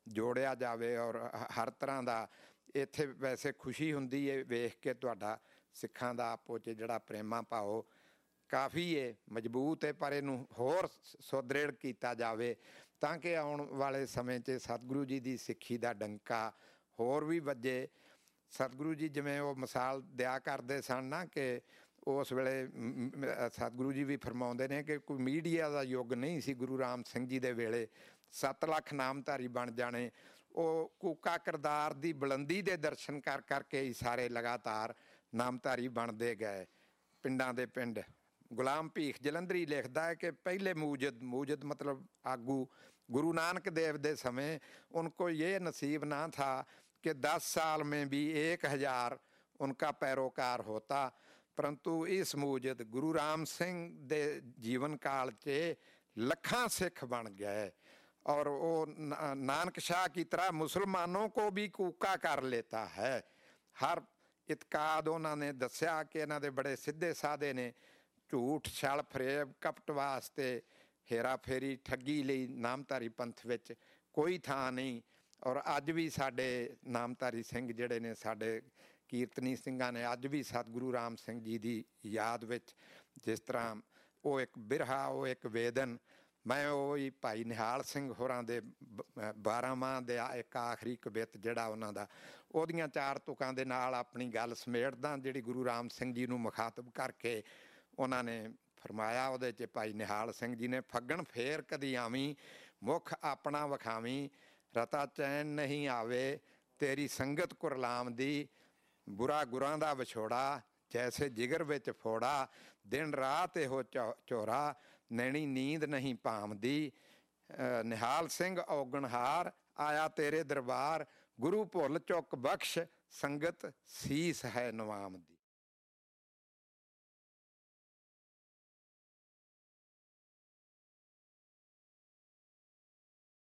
ਜੋੜਿਆ ਜਾਵੇ ਔਰ ਹਰ ਤਰ੍ਹਾਂ ਦਾ ਇੱਥੇ ਵੈਸੇ ਖੁਸ਼ੀ ਹੁੰਦੀ ਹੈ ਵੇਖ ਕੇ ਤੁਹਾਡਾ ਸਿੱਖਾਂ ਦਾ ਆਪੋ 'ਚ ਜਿਹੜਾ ਪ੍ਰੇਮਾ ਭਾਵ ਕਾਫੀ ਹੈ, ਮਜ਼ਬੂਤ ਹੈ, ਪਰ ਇਹਨੂੰ ਹੋਰ ਸੁਦ੍ਰਿੜ ਕੀਤਾ ਜਾਵੇ ਤਾਂ ਕਿ ਆਉਣ ਵਾਲੇ ਸਮੇਂ 'ਚ ਸਤਿਗੁਰੂ ਜੀ ਦੀ ਸਿੱਖੀ ਦਾ ਡੰਕਾ ਹੋਰ ਵੀ ਵੱਜੇ। ਸਤਿਗੁਰੂ ਜੀ ਜਿਵੇਂ ਉਹ ਮਿਸਾਲ ਦਿਆ ਕਰਦੇ ਸਨ ਨਾ ਕਿ ਉਸ ਵੇਲੇ ਸਤਿਗੁਰੂ ਜੀ ਵੀ ਫਰਮਾਉਂਦੇ ਨੇ ਕਿ ਕੋਈ ਮੀਡੀਆ ਦਾ ਯੁੱਗ ਨਹੀਂ ਸੀ ਗੁਰੂ ਰਾਮ ਸਿੰਘ ਜੀ ਦੇ ਵੇਲੇ, ਸੱਤ ਲੱਖ ਨਾਮਧਾਰੀ ਬਣ ਜਾਣੇ। ਉਹ ਕੂਕਾ ਕਿਰਦਾਰ ਦੀ ਬੁਲੰਦੀ ਦੇ ਦਰਸ਼ਨ ਕਰ ਕਰਕੇ ਹੀ ਸਾਰੇ ਲਗਾਤਾਰ ਨਾਮਧਾਰੀ ਬਣਦੇ ਗਏ, ਪਿੰਡਾਂ ਦੇ ਪਿੰਡ। ਗੁਲਾਮ ਭੀਖ ਜਲੰਧਰੀ ਲਿਖਦਾ ਹੈ ਕਿ ਪਹਿਲੇ ਮੂਜਦ ਮੂਜਦ मतलब आगू गुरु नानक देव दे समय उनको ये नसीब ना था कि दस साल में भी एक हज़ार उनका पैरोकार होता, परंतु इस मूजद गुरु राम सिंह दे जीवन काल च लखां सिख बन गए और वो नानक शाह की तरह मुसलमानों को भी कूका कर लेता है। हर इतकाद उन्होंने दस्या कि इन्हां दे बड़े सीधे साधे ने, ਝੂਠ ਛਲ ਫਰੇਬ ਕਪਟ ਵਾਸਤੇ ਹੇਰਾ ਫੇਰੀ ਠੱਗੀ ਲਈ ਨਾਮਧਾਰੀ ਪੰਥ ਵਿੱਚ ਕੋਈ ਥਾਂ ਨਹੀਂ। ਔਰ ਅੱਜ ਵੀ ਸਾਡੇ ਨਾਮਧਾਰੀ ਸਿੰਘ ਜਿਹੜੇ ਨੇ, ਸਾਡੇ ਕੀਰਤਨੀ ਸਿੰਘਾਂ ਨੇ ਅੱਜ ਵੀ ਸਤਿਗੁਰੂ ਰਾਮ ਸਿੰਘ ਜੀ ਦੀ ਯਾਦ ਵਿੱਚ ਜਿਸ ਤਰ੍ਹਾਂ ਉਹ ਇੱਕ ਬਿਰਹਾ, ਉਹ ਇੱਕ ਵੇਦਨ। ਮੈਂ ਉਹ ਹੀ ਭਾਈ ਨਿਹਾਲ ਸਿੰਘ ਹੋਰਾਂ ਦੇ ਬਾਰਾਂਮਾਹ ਦੇ ਇੱਕ ਆਖਰੀ ਕਵਿਤ ਜਿਹੜਾ ਉਹਨਾਂ ਦਾ, ਉਹਦੀਆਂ ਚਾਰ ਤੁਕਾਂ ਦੇ ਨਾਲ ਆਪਣੀ ਗੱਲ ਸਮੇਟਦਾ ਜਿਹੜੀ ਗੁਰੂ ਰਾਮ ਸਿੰਘ ਜੀ ਨੂੰ ਮੁਖਾਤਬ ਕਰਕੇ ਉਹਨਾਂ ਨੇ ਫਰਮਾਇਆ। ਉਹਦੇ 'ਚ ਭਾਈ ਨਿਹਾਲ ਸਿੰਘ ਜੀ ਨੇ, ਫੱਗਣ ਫੇਰ ਕਦੀ ਆਵੀਂ ਮੁੱਖ ਆਪਣਾ ਵਿਖਾਵੀਂ, ਰਤਾ ਚੈਨ ਨਹੀਂ ਆਵੇ ਤੇਰੀ ਸੰਗਤ ਕੁਰਲਾਮ ਦੀ, ਬੁਰਾ ਗੁਰਾਂ ਦਾ ਵਿਛੋੜਾ ਜੈਸੇ ਜਿਗਰ ਵਿੱਚ ਫੋੜਾ, ਦਿਨ ਰਾਤ ਇਹੋ ਚੌ ਚੋਰਾ ਨੈਣੀ ਨੀਂਦ ਨਹੀਂ ਭਾਮਦੀ, ਨਿਹਾਲ ਸਿੰਘ ਔਗਣਹਾਰ ਆਇਆ ਤੇਰੇ ਦਰਬਾਰ, ਗੁਰੂ ਭੁੱਲ ਚੁੱਕ ਬਖਸ਼ ਸੰਗਤ ਸੀਸ ਹੈ ਨਵਾਮ ਦੀ।